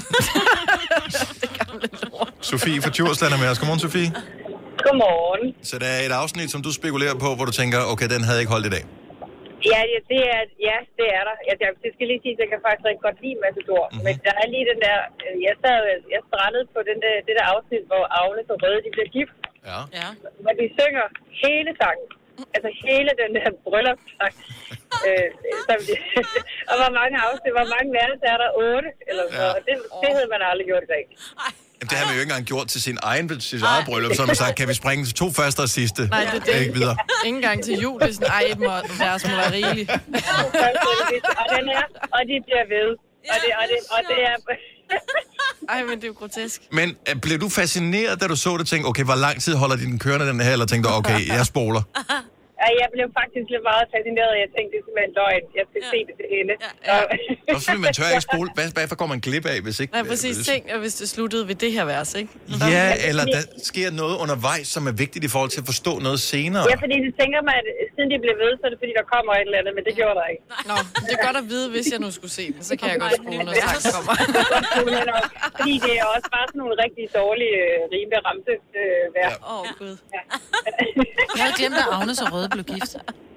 Det gamle lort. Sofie fra Djursland er med os. Godmorgen, Sofie. Godmorgen. Så der er et afsnit, som du spekulerer på, hvor du tænker, okay, den havde ikke holdt i dag. Ja, det er, ja, det er der. Jeg, jeg skal lige sige, at jeg kan faktisk rigtig godt lide Matador. Mm-hmm. Men der er lige den der... Jeg, sad, jeg strandede på den der, det der afsnit, hvor Agnes og Røde, de bliver gift. Ja. ja. Hvor de synger hele sangen. Altså hele den der bryllupssang. øh, som de, og hvor mange afsnit, hvor mange værelser er der? Otte? Eller så. Ja. Det, det havde man aldrig gjort i dag. Jamen, det har man jo ikke engang gjort til sin egen, til sin eget bryllup, så man sagt, kan vi springe til to første og sidste? Nej, det er det. Ikke videre. Ingen gang til jul, det er sådan, ej, et må være små være rigeligt. og, den er, og de bliver ved. Og det, og det, og det er... Ej, men det er jo grotesk. Men blev du fascineret, da du så det, tænkte, okay, hvor lang tid holder de den kørende, den her, eller tænkte du, okay, jeg spoler? Ja, jeg blev faktisk lidt meget fascineret, og jeg tænkte, det er simpelthen løgn. Jeg skal ja. se det til ende. Ja, ja. Hvorfor vil man tør ikke spole? Hvad, hvad går man glip af, hvis ikke... Nej, præcis. Tænk, hvis det sluttede ved det her vers, ikke? Ja, eller der sker noget undervejs, som er vigtigt i forhold til at forstå noget senere. Ja, fordi det tænker man, at siden de blev ved, så er det fordi, der kommer et eller andet, men det gjorde der ikke. Nå, det er godt at vide, hvis jeg nu skulle se den, så kan jeg godt spole, når sang kommer. Fordi det er også bare sådan nogle rigtig dårlige, rimelig ramte vers. Åh, oh, gud. Ja. Jeg havde glemt, at Agnes og Røde blev gift.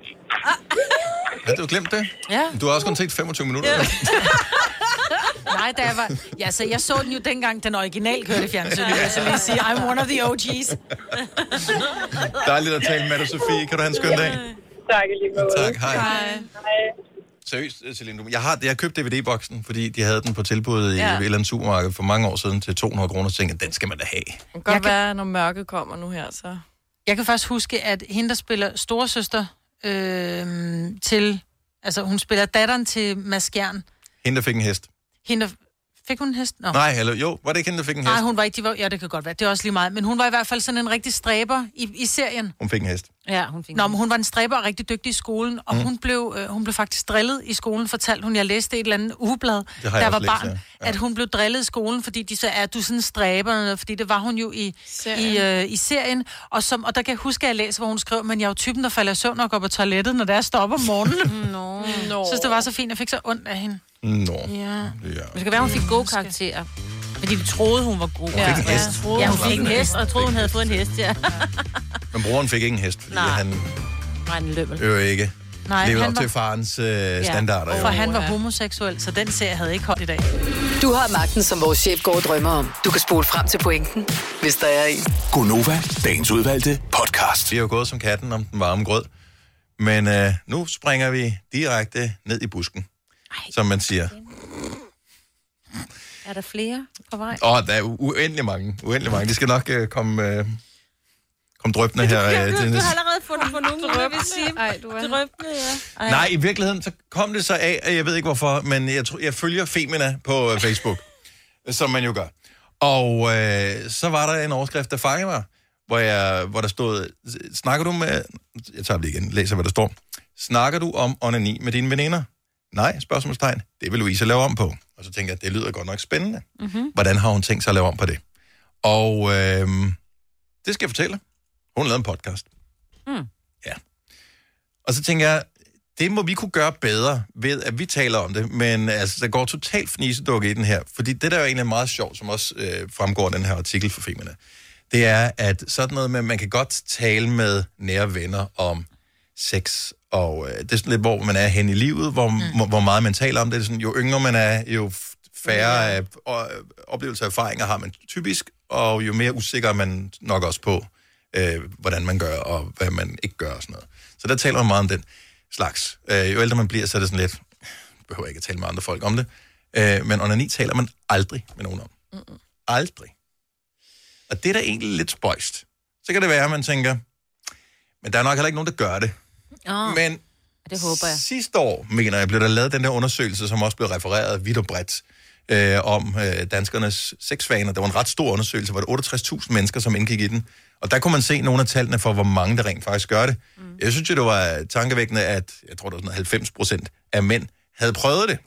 Har du glemt det? Ja. Du har også kun set femogtyve minutter. Ja. Nej, da jeg var... Ja, så jeg så den jo dengang, den original kørte i fjernsynet. Jeg vil lige sige, I'm one of the O G's. Dejligt at tale med dig, Sofie. Kan du have en skøn dag? Tak, lige måde. Tak, hej. Hej. Seriøst, Celine, jeg har, jeg har købt D V D-boksen, fordi de havde den på tilbud i ja. et eller andet supermarked for mange år siden til to hundrede kroner, så tænkte jeg, den skal man da have. Det kan godt jeg være, kan... når mørket kommer nu her, så... Jeg kan faktisk huske, at hende, der spiller storesøster øh, til... Altså, hun spiller datteren til Mads Skjern. Hende, der fik en hest. Hende, der Fik hun en hest? Nå. Nej, eller jo, var det ikke hende, der fik en hest? Nej, hun var ikke, de var, ja, det kan godt være, det er også lige meget, men hun var i hvert fald sådan en rigtig stræber i, i serien. Hun fik en hest. Ja, hun fik Nå, men hun var en stræber og rigtig dygtig i skolen, og mm. hun, blev, øh, hun blev faktisk drillet i skolen, fortalte hun, jeg læste et eller andet ugeblad, der var læst, barn, ja. Ja. At hun blev drillet i skolen, fordi de sagde, at du er sådan en stræber, fordi det var hun jo i serien, i, øh, i serien og, som, og der kan jeg huske, at jeg læste, hvor hun skrev, men jeg er jo typen, der falder i søvn og går på toilettet, når der er stopper om morgenen. Nå. Jeg synes, det var så fint, jeg fik så ondt af hende. Nå. Ja. Ja. Det skal være, hun fik gode karakterer. Fordi vi troede, hun var god. Hun fik en hest. Ja, hun fik en hest, og jeg troede, hun havde fået en hest, ja. Men broren fik ikke en hest, fordi Nej. han var en lømmel. øver ikke. Nej, levede han op var... til farens øh, standarder. Ja, for han var homoseksuel, så den serie havde ikke holdt i dag. Du har magten, som vores chef går og drømmer om. Du kan spole frem til pointen, hvis der er en. Gonova, dagens udvalgte podcast. Vi er jo gået som katten om den varme grød. Men øh, nu springer vi direkte ned i busken, Ej, som man siger. Er der flere på vej? Åh, oh, der er uendelig mange. Uendelig mange. De skal nok øh, komme, øh, komme drøbende her. Du, øh, du, til du næste. har allerede fundet på nogen, hvad vil sige. Ej, du er... Drøbende, ja. Ej. Nej, i virkeligheden, så kom det så af, at jeg ved ikke hvorfor, men jeg, tror, jeg følger Femina på øh, Facebook, som man jo gør. Og øh, så var der en overskrift, der fangede mig, hvor, jeg, hvor der stod, snakker du med... Jeg tager det igen, læser hvad der står. Snakker du om onani med dine veninder? Nej, spørgsmålstegn. Det vil Louise lave om på. Og så tænker jeg, det lyder godt nok spændende. Mm-hmm. Hvordan har hun tænkt sig at lave om på det? Og øh, det skal jeg fortælle. Hun lavede en podcast. Mm. Ja. Og så tænker jeg, det må vi kunne gøre bedre ved, at vi taler om det. Men altså, der går totalt fnisedukke i den her. Fordi det, der er jo egentlig meget sjovt, som også øh, fremgår den her artikel for Femina, det er, at sådan noget med, man kan godt tale med nære venner om sex, og øh, det er sådan lidt, hvor man er hen i livet, hvor, mm. hvor meget man taler om det. Det er sådan, jo yngre man er, jo færre øh, oplevelser og erfaringer har man typisk, og jo mere usikker er man nok også på, øh, hvordan man gør, og hvad man ikke gør, og sådan noget. Så der taler man meget om den slags. Øh, jo ældre man bliver, så er det sådan lidt, behøver ikke at tale med andre folk om det, øh, men onani taler man aldrig med nogen om. Mm-mm. Aldrig. Og det er da egentlig lidt spøjst. Så kan det være, at man tænker, men der er nok heller ikke nogen, der gør det. Oh, men det håber jeg. Sidste år, mener jeg, blev der lavet den der undersøgelse, som også blev refereret vidt og bredt, øh, om øh, danskernes sexvaner. Der var en ret stor undersøgelse, hvor der otteogtres tusind mennesker, som indgik i den. Og der kunne man se nogle af tallene for, hvor mange der rent faktisk gør det. Mm. Jeg synes jo, det var tankevækkende, at jeg tror, det var sådan halvfems procent af mænd havde prøvet det.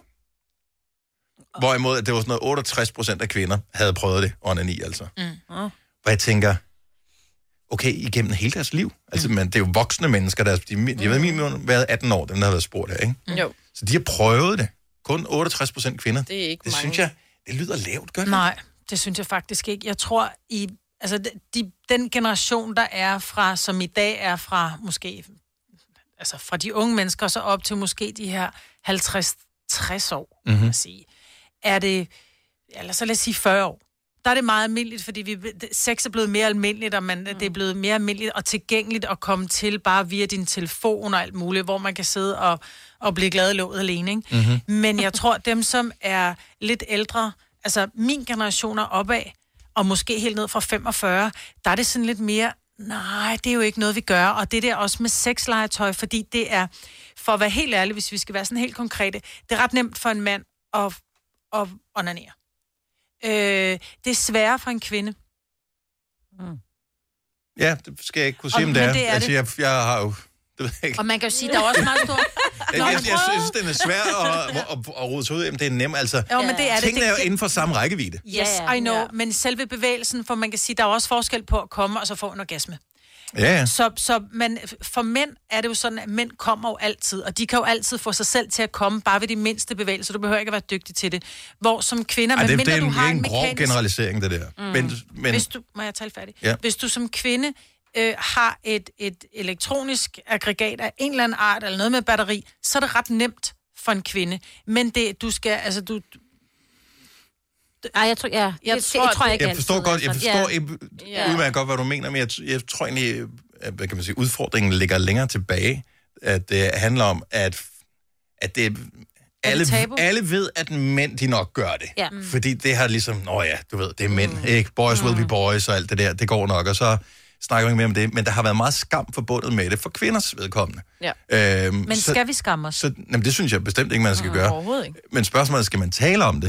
Oh. Hvorimod, at det var sådan noget otteogtres procent af kvinder havde prøvet det, onani altså. Mm. Oh. Hvor jeg tænker, okay, igennem hele deres liv. Altså, men det er jo voksne mennesker, der de, de har minimum været atten år, dem der har været spurgt her, ikke? Jo. Så de har prøvet det. Kun otteogtres procent kvinder. Det er ikke det mange. Synes jeg, det lyder lavt, gør det? Nej, det synes jeg faktisk ikke. Jeg tror, i altså de, den generation, der er fra, som i dag er fra måske, altså fra de unge mennesker, så op til måske de her halvtreds til tres år, mm-hmm. kan man sige, er det, eller så lad os sige fyrre år. Der er det meget almindeligt, fordi vi, sex er blevet mere almindeligt, og man, mm. det er blevet mere almindeligt og tilgængeligt at komme til bare via din telefon og alt muligt, hvor man kan sidde og, og blive glad i låget alene. Ikke? Mm-hmm. Men jeg tror, dem som er lidt ældre, altså min generation er opad, og måske helt ned fra femogfyrre, der er det sådan lidt mere, nej, det er jo ikke noget, vi gør. Og det der også med sexlegetøj, fordi det er, for at være helt ærlig, hvis vi skal være sådan helt konkrete, det er ret nemt for en mand at, at onanere. Øh, det er sværere for en kvinde. Mm. Ja, det skal jeg ikke kunne sige, og, om det er. det er altså, det. Jeg, jeg har jo... Det ved jeg ikke. Og man kan jo sige, der er også meget stor... jeg, jeg, jeg, jeg synes, den er svær at, at, at, at rode sig ud af, men det er nemt, altså. Jo, men det er det. Tingene er jo det, inden for samme rækkevidde. Yes, I know. Ja. Men selve bevægelsen, for man kan sige, der er også forskel på at komme og så få en orgasme. Ja, ja. Så, så men for mænd er det jo sådan, at mænd kommer jo altid, og de kan jo altid få sig selv til at komme bare ved de mindste bevægelser. Du behøver ikke at være dygtig til det. Hvor som kvinder, Ej, det, medmindre det er du en, har en grov mekanisk... generalisering, det der. Mm. Men, men... Hvis du... Må jeg tale færdig? Ja. Hvis du som kvinde øh, har et, et elektronisk aggregat af en eller anden art, eller noget med batteri, så er det ret nemt for en kvinde. Men det, du skal... Altså, du... Ej, jeg tror, ja. jeg, jeg, tror, jeg, tror, jeg, jeg forstår godt, jeg forstår ja. udmærket godt, hvad du mener, men jeg, jeg tror egentlig, at, hvad kan man sige, udfordringen ligger længere tilbage. At det handler om, at, at det alle, alle ved, at mænd, de nok gør det. Ja. Fordi det har ligesom, nå ja, du ved, det er mænd, mm. ikke? Boys mm. will be boys og alt det der, det går nok, og så snakker vi ikke mere om det. Men der har været meget skam forbundet med det for kvinders vedkommende. Ja. Øhm, men så, skal vi skamme os? Så, jamen, det synes jeg bestemt ikke, man skal mm, gøre. Overhovedet ikke. Men spørgsmålet, skal man tale om det?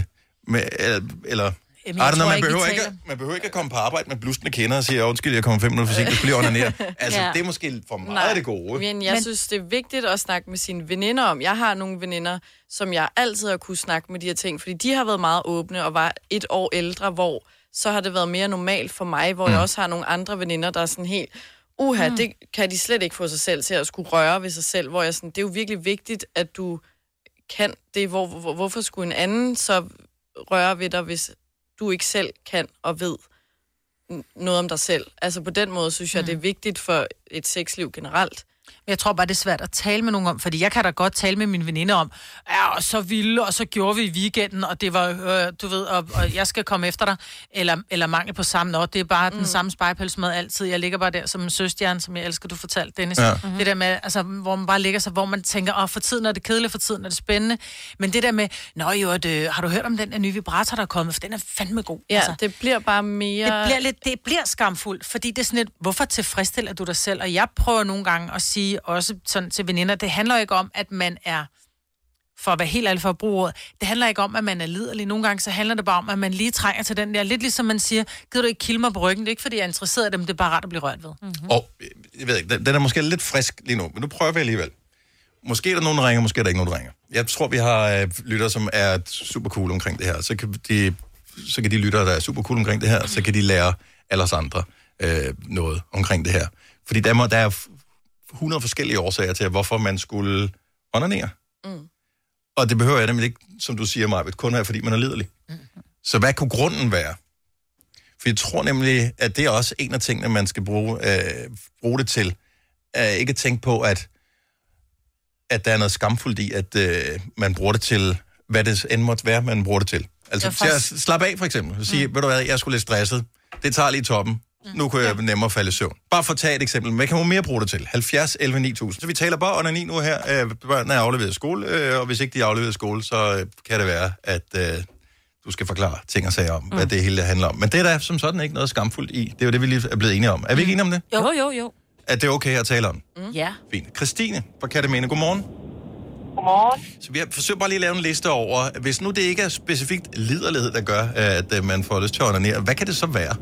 Med, eller... eller Jamen, Ej, når man, ikke, behøver ikke, man behøver ikke at komme på arbejde med blustende kender og sige, undskyld, jeg kommer fem minutter for sent, jeg skulle lige onanere. Altså, ja. Det er måske for meget Nej. Det gode. Men jeg men... synes, det er vigtigt at snakke med sine veninder om. Jeg har nogle veninder, som jeg altid har kunne snakke med de her ting, fordi de har været meget åbne og var et år ældre, hvor så har det været mere normalt for mig, hvor mm. jeg også har nogle andre veninder, der er sådan helt, uha, mm. det kan de slet ikke få sig selv til at skulle røre ved sig selv, hvor jeg sådan, det er jo virkelig vigtigt, at du kan det, hvor, hvor, hvorfor skulle en anden så røre ved dig, hvis du ikke selv kan og ved noget om dig selv. Altså på den måde synes jeg, mm. det er vigtigt for et sexliv generelt. Jeg tror bare, det er svært at tale med nogen om, fordi jeg kan da godt tale med mine veninder om, ja, og så vilde, og så gjorde vi i weekenden, og det var, øh, du ved, og, og jeg skal komme efter dig, eller, eller mangel på samme noget. Det er bare mm. den samme spejepølsemad altid. Jeg ligger bare der som en søstjerne, som jeg elsker, du fortalte, Dennis. Ja. Mm-hmm. Det der med, altså, hvor man bare ligger sig, hvor man tænker, åh, for tiden er det kedeligt, for tiden er det spændende. Men det der med, nå jo, at, øh, har du hørt om den der nye vibrator, der er kommet? For den er fandme god. Ja, altså, det bliver bare mere... Det bliver, lidt, det bliver skamfuldt, fordi det er sådan lidt, hvorfor tilfredsstiller du dig selv? Og jeg prøver nogle gange at sige, også sådan til veninder, det handler ikke om, at man er, for at være helt ærlig for at bruge ordet, det handler ikke om, at man er liderlig. Nogle gange så handler det bare om, at man lige trænger til den der, lidt ligesom man siger, gider du ikke kilde mig på ryggen? Det er ikke, fordi jeg er interesseret i dem, det er bare rart at blive rørt ved. Mm-hmm. Og, jeg ved ikke, den er måske lidt frisk lige nu, men nu prøver vi alligevel. Måske er der nogen, der ringer, måske er der ikke nogen, der ringer. Jeg tror, vi har øh, lyttere, som er super cool omkring det her. Så kan de, så kan de lyttere, der er super cool omkring det her, så kan de lære alle os andre øh, noget omkring det her. Fordi der, må, der er hundrede forskellige årsager til, hvorfor man skulle onanere. Mm. Og det behøver jeg nemlig ikke, som du siger, Maja, kun her, fordi man er liderlig. Mm. Så hvad kunne grunden være? For jeg tror nemlig, at det er også en af tingene, man skal bruge, øh, bruge det til. Uh, ikke at tænke på, at, at der er noget skamfuldt i, at øh, man bruger det til, hvad det end måtte være, man bruger det til. Altså til at slappe af, for eksempel. Sige, mm. ved du hvad, jeg er sgu lidt stresset. Det tager lige toppen. Nu kan jeg ja. nemmere falde i søvn. Bare for at tage et eksempel. Hvad kan man mere bruge det til? halvfjerds elleve ni tusind. Så vi taler bare onani nu her. Øh, børnene er afleveret i skole, øh, og hvis ikke de er afleveret i skole, så øh, kan det være, at øh, du skal forklare ting og sager om, mm. hvad det hele handler om. Men det er der som sådan ikke noget skamfuldt i. Det er jo det, vi lige er blevet enige om. Er vi ikke enige om det? Jo, jo, jo. At det er okay at tale om? Mm. Ja. Fint. Christine fra Kattemene, godmorgen. Godmorgen. Så vi har forsøgt bare lige at lave en liste over, hvis nu det ikke er specifikt liderlighed, der gør, at man får lyst til at onanere, hvad kan det så være?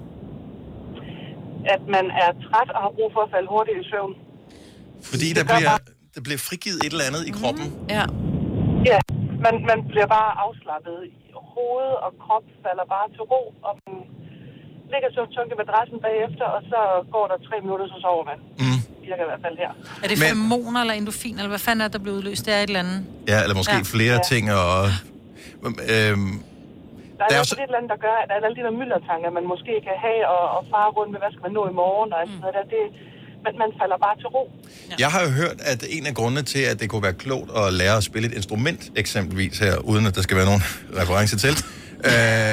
At man er træt og har brug for at falde hurtigt i søvn. Fordi der bliver, der bliver frigivet et eller andet i kroppen? Mm. Ja. Ja, man, man bliver bare afslappet. Hoved og krop falder bare til ro, og man ligger så tungt i madrassen bagefter, og så går der tre minutter, så sover man. Mm. Jeg kan i hvert fald her. Er det feromoner eller endorfin, eller hvad fanden er der blevet udløst? Det er et eller andet. Ja, eller måske ja. flere ja. ting, og... Øhm, Der er, der er også et eller andet, der gør, at alle de der myldertanker, man måske kan have, og, og fare rundt med, hvad skal man nå i morgen, og alt mm. sådan der, det, man, man falder bare til ro. Ja. Jeg har jo hørt, at en af grundene til, at det kunne være klogt at lære at spille et instrument, eksempelvis her, uden at der skal være nogen reference til, øh,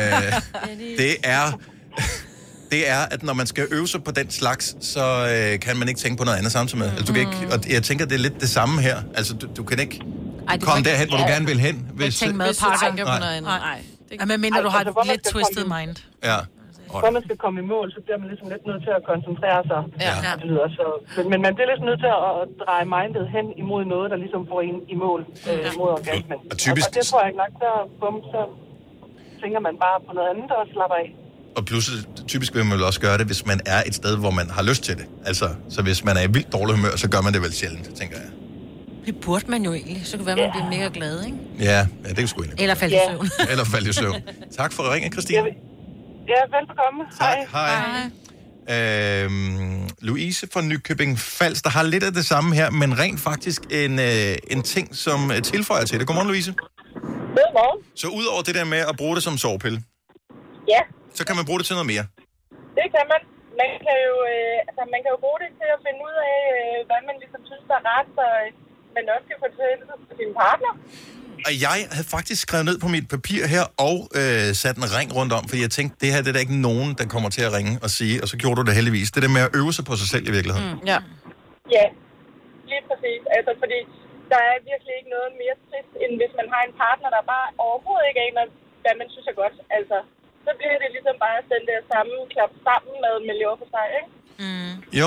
det er... det er, at når man skal øve sig på den slags, så øh, kan man ikke tænke på noget andet samtidig med. Altså, du kan ikke, og jeg tænker, det er lidt det samme her. Altså, du, du kan ikke Ej, komme ikke, derhen, hvor ja. du gerne vil hen. Hvis, ikke tænke hvis du tænker på noget andet. Nej. Nej. Ja, men mindre, du har et lidt twisted mind. Ja. For man skal komme i mål, så bliver man ligesom lidt nødt til at koncentrere sig. Ja. Det lyder så. Men, men man bliver ligesom nødt til at dreje mindet hen imod noget, der ligesom får en i mål øh, mod orgasmen. Og, typisk... og, og det tror jeg ikke nok, så, bum, så tænker man bare på noget andet og slapper af. Og pludselig, typisk vil man vel også gøre det, hvis man er et sted, hvor man har lyst til det. Altså, så hvis man er i vildt dårlig humør, så gør man det vel sjældent, tænker jeg. Det burde man jo egentlig. Så kan være, man bliver mega glad, ikke? Ja, ja det er sgu egentlig. Eller falde i søvn. Eller falde i søvn. Tak for at ringe, Christine. Ja, velbekomme. Tak, hej. hej. Øhm, Louise fra Nykøbing Falster har lidt af det samme her, men rent faktisk en, øh, en ting, som tilføjer til det. Godmorgen, Louise. Godmorgen. Så udover det der med at bruge det som sovepille, ja. så kan man bruge det til noget mere. Det kan man. Man kan jo, øh, altså, man kan jo bruge det til at finde ud af, øh, hvad man ligesom synes, der er ret, så man også kan fortælle det til sin partner. Og jeg havde faktisk skrevet ned på mit papir her og øh, sat en ring rundt om, fordi jeg tænkte, det her det er der ikke nogen, der kommer til at ringe og sige, og så gjorde du det heldigvis. Det der med at øve sig på sig selv i virkeligheden. Mm. Ja. Ja, lige præcis. Altså, fordi der er virkelig ikke noget mere trist, end hvis man har en partner, der bare overhovedet ikke aner, hvad man synes er godt. Altså, så bliver det ligesom bare den der samme klap sammen med en miljø for sig, ikke? Mm. Jo.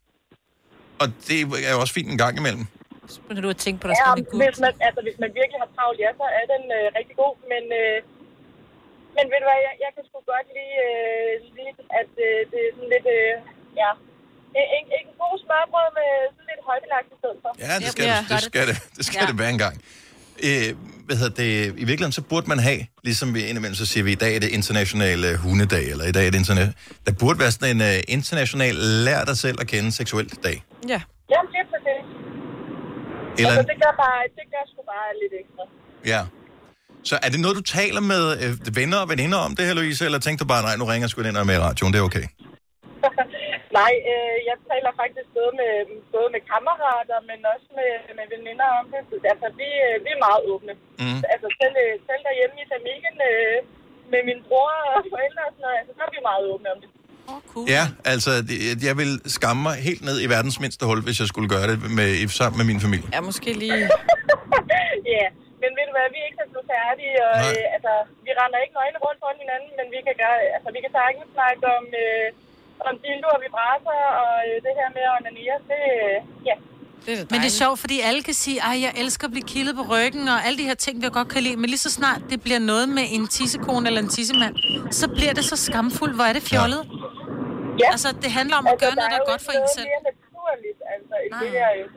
Og det er jo også fint en gang imellem. Så begynder du at tænke på, der ja, skal blive hvis man, altså, hvis man virkelig har travlt, ja, så er den øh, rigtig god, men, øh, Men ved du hvad, jeg, jeg kan sgu godt lide, øh, lide at øh, det er sådan lidt, øh, ja, en, en god smørbrød med sådan lidt højbelagt i stedet for. Ja, det skal, ja, det, det, skal det. Det skal ja. det være en gang. Øh, hvad hedder det? I virkeligheden, så burde man have, ligesom vi indimellem så siger vi, i dag er det internationale hundedag, eller i dag er det internationale... Der burde være sådan en uh, international lær dig selv at kende seksuelt dag. Ja. Ja, det er præcis. Eller... Altså, det gør, bare, det gør sgu bare lidt ekstra. Ja. Så er det noget, du taler med øh, venner og veninder om det her, Louise, eller tænkte du bare, nej, nu ringer jeg sgu ind og med i radioen, det er okay? Nej, øh, jeg taler faktisk både med, både med kammerater, men også med, med veninder om det. Altså, vi, vi er meget åbne. Mm. Altså, selv, selv derhjemme i familien øh, med min bror og forældre og sådan noget, altså, så er vi meget åbne om det. Oh, cool. Ja, altså, jeg vil skamme mig helt ned i verdens mindste hul, hvis jeg skulle gøre det med, sammen med min familie. Ja, måske lige... Ja, men ved du hvad, vi er ikke så færdige, og øh, altså, vi render ikke nøgne rundt foran hinanden, men vi kan gøre, altså, vi kan sagtens snakke om... Øh, om dildo og vibrator, og det her med at onanere, det, ja. Det er men det er sjovt, fordi alle kan sige, at jeg elsker at blive kildet på ryggen, og alle de her ting, jeg godt kan lide. Men lige så snart det bliver noget med en tissekone eller en tissemand, så bliver det så skamfuldt. Hvor er det fjollet? Ja. Altså, det handler om at altså, gøre noget, der er godt for en selv. Det er jo naturligt, altså. Det er jo...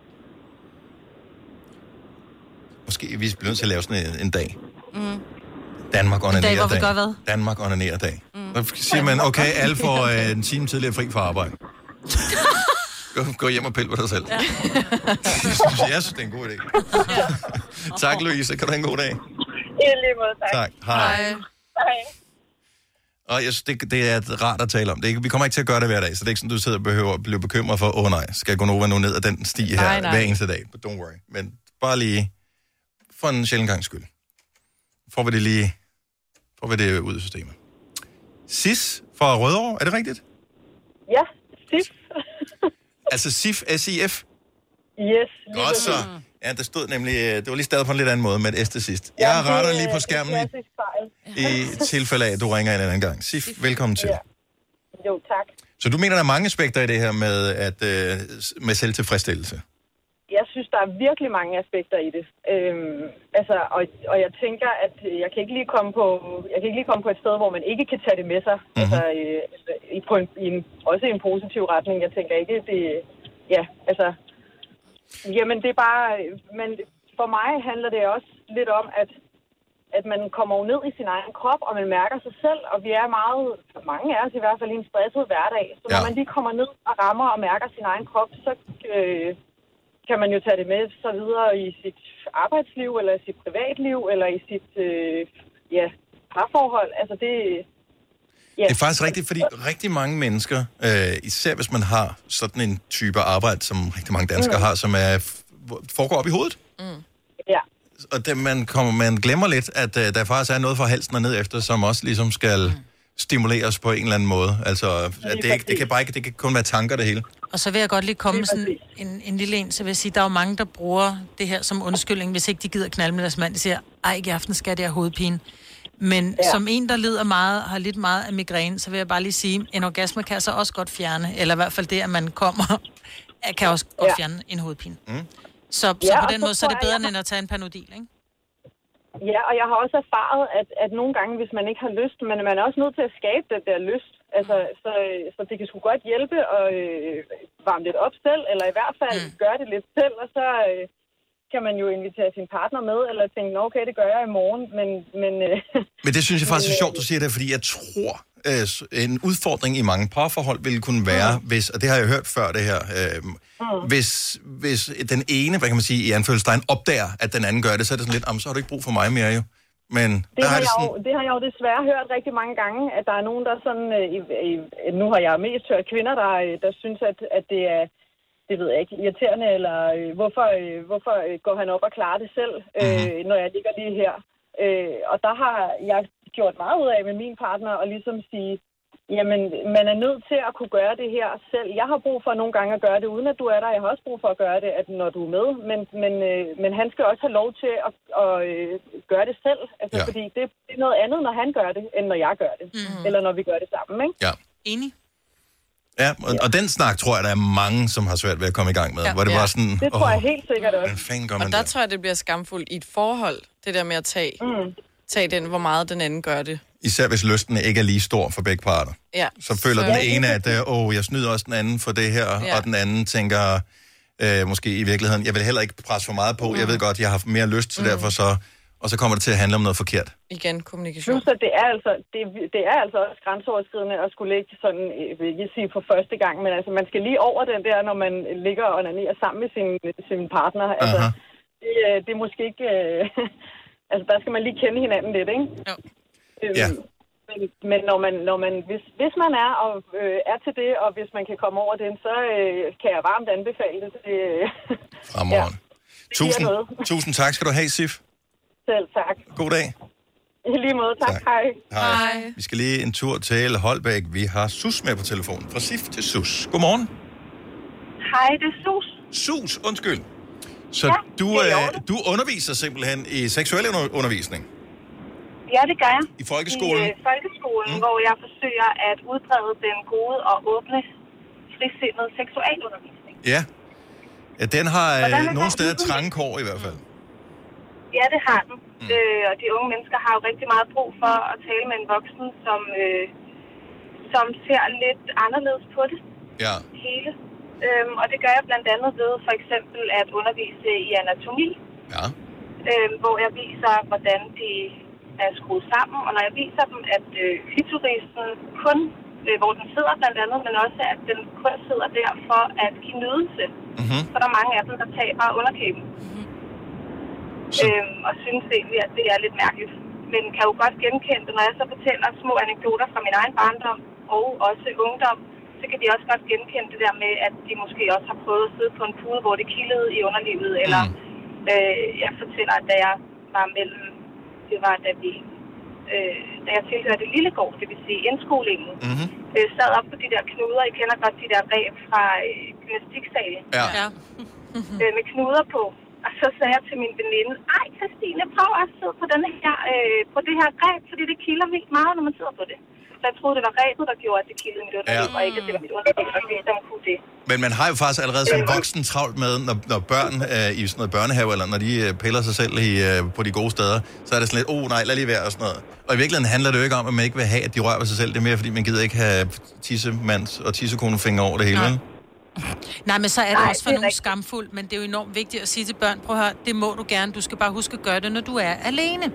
Måske vi bliver nødt til at lave sådan en, en dag. Mm. Danmark onanerer dag. dag. Gør hvad? Danmark onanerer dag. Mm. Så siger man, okay, alle får øh, en time tidligere fri fra arbejde. gå, gå hjem og pille på dig selv. Ja. Jeg synes, det er en god idé. Ja. Tak, Louise. Kan du have en god dag? I lige måde, tak. Tak. Hej. Hej. Og jeg synes, det, det er rart at tale om. Det er, vi kommer ikke til at gøre det hver dag, så det er ikke sådan, du sidder og behøver at blive bekymret for, åh oh, nej, skal jeg gå Nova nu ned ad den sti her nej, nej. hver eneste dag? But don't worry. Men bare lige for en sjældent gangs skyld. Får vi det lige får vi det ud af systemet. Sis fra Rødovre, er det rigtigt? Ja, Sif. Altså Sif, S I F? Yes. Godt så. Ja, der stod nemlig, det var lige stadig på en lidt anden måde med et S til sidst. Jeg ja, retter lige på skærmen i, i tilfælde af, at du ringer en anden gang. Sif, velkommen til. Ja. Jo, tak. Så du mener, der er mange aspekter i det her med, at, med selvtilfredsstillelse? Jeg synes, der er virkelig mange aspekter i det. Øhm, altså, og, og jeg tænker, at jeg kan ikke lige komme på, jeg kan ikke lige komme på et sted, hvor man ikke kan tage det med sig. Mm-hmm. Altså, øh, i, på en, i en, også i en positiv retning. Jeg tænker ikke, det, ja, altså, jamen det er bare, men for mig handler det også lidt om, at, at man kommer ned i sin egen krop, og man mærker sig selv, og vi er meget, mange af os i hvert fald i en stresset hverdag. Så når ja. man lige kommer ned og rammer og mærker sin egen krop, så... Øh, kan man jo tage det med så videre i sit arbejdsliv, eller i sit privatliv, eller i sit øh, ja, parforhold. Altså det... Ja. Det er faktisk rigtigt, fordi rigtig mange mennesker, øh, især hvis man har sådan en type arbejde, som rigtig mange danskere mm. har, som er, foregår op i hovedet. Mm. Ja. Og det, man, kommer, man glemmer lidt, at øh, der faktisk er noget fra halsen og ned efter, som også ligesom skal mm. stimuleres på en eller anden måde. Altså, at det, ikke, det, kan bare ikke, det kan kun være tanker, det hele. Og så vil jeg godt lige komme med sådan en, en lille en, så vil jeg sige, der er jo mange, der bruger det her som undskyldning, hvis ikke de gider knalde med deres mand. De siger, ej, ikke i aften skal det have hovedpine. Men ja. som en, der lider meget, har lidt meget af migræne, så vil jeg bare lige sige, en orgasme kan så også godt fjerne, eller i hvert fald det, at man kommer, kan også godt fjerne ja. en hovedpine. Mm. Så, så ja, på den måde, så er det bedre, jeg... end at tage en Panodil, ikke? Ja, og jeg har også erfaret, at, at nogle gange, hvis man ikke har lyst, men man er også nødt til at skabe den der lyst. Altså, så, så det kan sgu godt hjælpe at øh, varme lidt op selv, eller i hvert fald mm. gøre det lidt selv, og så øh, kan man jo invitere sin partner med, eller tænke, okay, det gør jeg i morgen, men... Men, øh, men det synes jeg faktisk er sjovt, du siger det, fordi jeg tror, øh, en udfordring i mange parforhold ville kunne være, mm. hvis, og det har jeg hørt før det her, øh, mm. hvis, hvis den ene, hvad kan man sige, i anførselstegn, opdager, at den anden gør det, så er det sådan lidt, så har du ikke brug for mig mere jo. Men det, har har det, sådan... jo, det har jeg jo desværre hørt rigtig mange gange, at der er nogen, der sådan... Øh, i, nu har jeg mest hørt kvinder, der, der synes, at, at det er, det ved jeg ikke, irriterende, eller øh, hvorfor, øh, hvorfor går han op og klarer det selv, øh, mm-hmm. når jeg ligger lige her. Øh, og der har jeg gjort meget ud af med min partner, og ligesom sige, jamen, man er nødt til at kunne gøre det her selv. Jeg har brug for nogle gange at gøre det, uden at du er der. Jeg har også brug for at gøre det, at når du er med. Men, men, øh, men han skal også have lov til at, at øh, gøre det selv. Altså, ja. Fordi det, det er noget andet, når han gør det, end når jeg gør det. Mm-hmm. Eller når vi gør det sammen, ikke? Ja. Enig. Ja, og, ja. og den snak tror jeg, der er mange, som har svært ved at komme i gang med. Ja. Hvor det, ja. var sådan, det tror jeg helt sikkert også. Og der, der tror jeg, det bliver skamfuldt i et forhold, det der med at tage, mm. tage den, hvor meget den anden gør det. Især hvis lysten ikke er lige stor for begge parter. Ja. Så føler så... den ene, at øh, åh, jeg snyder også den anden for det her, ja. Og den anden tænker øh, måske i virkeligheden, jeg vil heller ikke presse for meget på. Mm. Jeg ved godt, jeg har haft mere lyst, så mm. derfor så... Og så kommer det til at handle om noget forkert. Igen, kommunikation. Så det er altså, det, det er altså også grænseoverskridende at skulle ligge sådan, jeg vil ikke sige for første gang, men altså man skal lige over den der, når man ligger og onanerer sammen med sin, sin partner. Altså, det, det er måske ikke... Øh, altså der skal man lige kende hinanden lidt, ikke? Jo. Øhm, ja. Men, men når man, når man hvis, hvis man er og øh, er til det, og hvis man kan komme over den, så øh, kan jeg varmt anbefale det. det Fremragende. Ja, tusind, tusind tak skal du have, Sif. Selv tak. God dag. I lige måde, tak. tak. Hej. Hej. Hej. Vi skal lige en tur til Holbæk. Vi har Sus med på telefonen. Fra Sif til Sus. Godmorgen. Hej, det er Sus. Sus, undskyld. Så ja, du, øh, du underviser simpelthen i seksuel undervisning? Ja, det gør jeg. I folkeskolen? I øh, folkeskolen, mm. hvor jeg forsøger at udbrede den gode og åbne, frisindede seksualundervisning. Ja. Ja, den har øh, nogle steder trange kår i hvert fald. Ja, det har den. Mm. Øh, og de unge mennesker har jo rigtig meget brug for at tale med en voksen, som, øh, som ser lidt anderledes på det ja. hele. Øhm, og det gør jeg blandt andet ved for eksempel at undervise i anatomi, ja. øhm, hvor jeg viser, hvordan de er skruet sammen. Og når jeg viser dem, at øh, klitorisen kun, øh, hvor den sidder blandt andet, men også at den kun sidder der for at give nydelse. Mm-hmm. Så der er mange af dem, der tager underkæben. Øhm, og synes egentlig, at det er lidt mærkeligt. Men kan jo godt genkende det, når jeg så fortæller små anekdoter fra min egen barndom og også ungdom, så kan de også godt genkende det der med, at de måske også har prøvet at sidde på en pude, hvor det kildede i underlivet. Mm. Eller øh, jeg fortæller, at da jeg var mellem, det var da vi, øh, da jeg tilhørte Lillegård, det vil sige indskolingen, mm-hmm. øh, sad op på de der knuder. I kender godt de der reb fra øh, gymnastiksalen. Ja. ja. øh, med knuder på. Og så sagde jeg til min veninde, ej Christine, prøv at sidde på, denne her, øh, på det her greb, fordi det kilder vildt meget, når man sidder på det. Så jeg troede, det var rebet, der gjorde, at det kildede mit underliv, ja. Og ikke, at det var mit underliv, der gjorde, der kunne det. Men man har jo faktisk allerede som voksen travlt med, når, når børn øh, i sådan noget børnehave, eller når de øh, piller sig selv i, øh, på de gode steder, så er det sådan lidt, oh nej, lad lige være og sådan noget. Og i virkeligheden handler det jo ikke om, at man ikke vil have, at de rører ved sig selv. Det er mere, fordi man gider ikke have tissemands og tissekonefinger over det hele, vel? Nej, men så er det Nej, også for nogen skamfuldt, men det er jo enormt vigtigt at sige til børn, prøv at høre, det må du gerne, du skal bare huske at gøre det, når du er alene.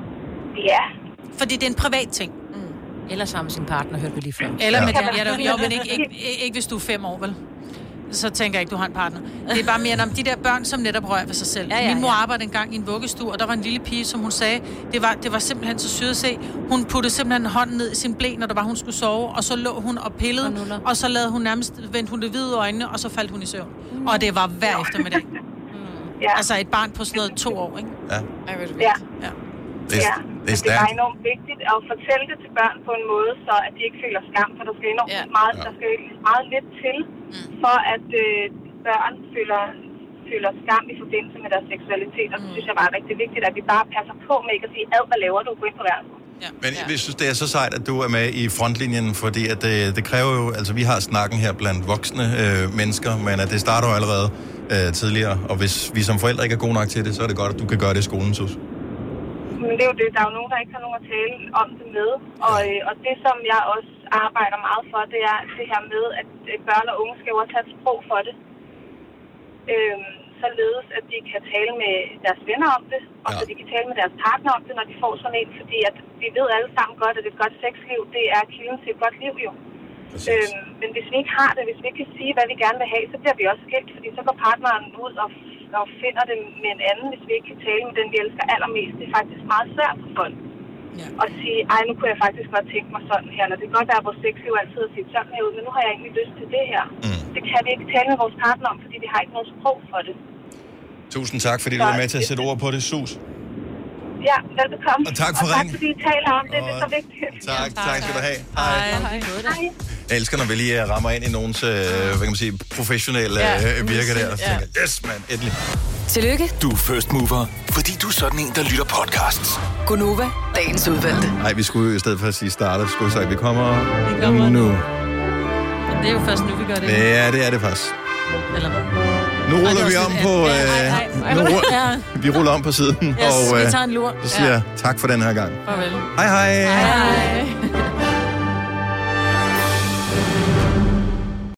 Ja. Fordi det er en privat ting. Mm. Eller sammen med sin partner, hørte vi lige før. Eller ja. med den, ja, jo, men ikke, ikke, ikke, ikke hvis du er fem år, vel? Så tænker jeg ikke, du har en partner. Det er bare mere om de der børn, som netop rører ved sig selv. Ja, ja, Min mor ja. arbejdede engang i en vuggestue, og der var en lille pige, som hun sagde, det var, det var simpelthen så syret at se. Hun puttede simpelthen hånden ned i sin blæ, når der var, hun skulle sove, og så lå hun og pillede, og, og så lavede hun nærmest, vendte hun det hvide øjnene, og så faldt hun i søvn. Mm. Og det var hver ja. eftermiddag. Mm. Ja. Altså et barn på sådan noget to år, ikke? Ja. Ja. ja. Det er, ja. det er, det er enormt vigtigt at fortælle det til børn på en måde, så at de ikke føler skam, for der skal enormt ja. meget, der skal meget lidt til, mm. for at øh, børn føler, føler skam i forbindelse med deres seksualitet, og det synes jeg bare er rigtig vigtigt, at vi bare passer på med ikke at sige, ad, hvad laver du, gå ind på værelset. Ja. Men jeg synes, det er så sejt, at du er med i frontlinjen, fordi at det, det kræver jo, altså vi har snakken her blandt voksne øh, mennesker, men at det starter jo allerede øh, tidligere, og hvis vi som forældre ikke er gode nok til det, så er det godt, at du kan gøre det i skolen, Sus. Men det er jo det, der er jo nogen, der ikke har nogen at tale om det med, og, øh, og det som jeg også arbejder meget for, det er det her med, at børn og unge skal jo også have et sprog for det. Øh, således at de kan tale med deres venner om det, og ja. så de kan tale med deres partner om det, når de får sådan en, fordi at vi ved alle sammen godt, at et godt sexliv, det er kilden til et godt liv jo. Øhm, men hvis vi ikke har det, hvis vi ikke kan sige, hvad vi gerne vil have, så bliver vi også skilt, fordi så går partneren ud og, og finder det med en anden, hvis vi ikke kan tale med den, vi elsker allermest. Det er faktisk meget svært for folk. Ja. Og sige, ej, nu kunne jeg faktisk godt tænke mig sådan her, eller det kan godt være, at vores sexliv altid har set sådan her ud, men nu har jeg egentlig lyst til det her. Mm. Det kan vi ikke tale med vores partner om, fordi vi har ikke noget sprog for det. Tusind tak, fordi du var med til at sætte ord på det, Sus. Ja, velbekomme. Og tak for og tak, ringen. fordi I taler om det, det er så vigtigt. Tak, ja, tak skal du have. Hej. Hej. Hej. Jeg elsker, når vi lige rammer ind i nogens, øh, hvad kan man sige, professionelle ja, øh, virke der. Og så tænker, yes, man, endelig. Tillykke. Du er first mover, fordi du er sådan en, der lytter podcasts. Gunova, dagens udvalgte. Nej, vi skulle jo i stedet for at sige starter, skulle vi sige, vi kommer, vi kommer nu. Men det er jo først nu, vi gør det. Ja, det er det faktisk. Eller... Nu ruller vi om på... Øh, nu ruller, vi ruller om på siden. Yes, og vi tager en lur. så siger jeg tak for den her gang. Farvel. Hej hej. Hej hej.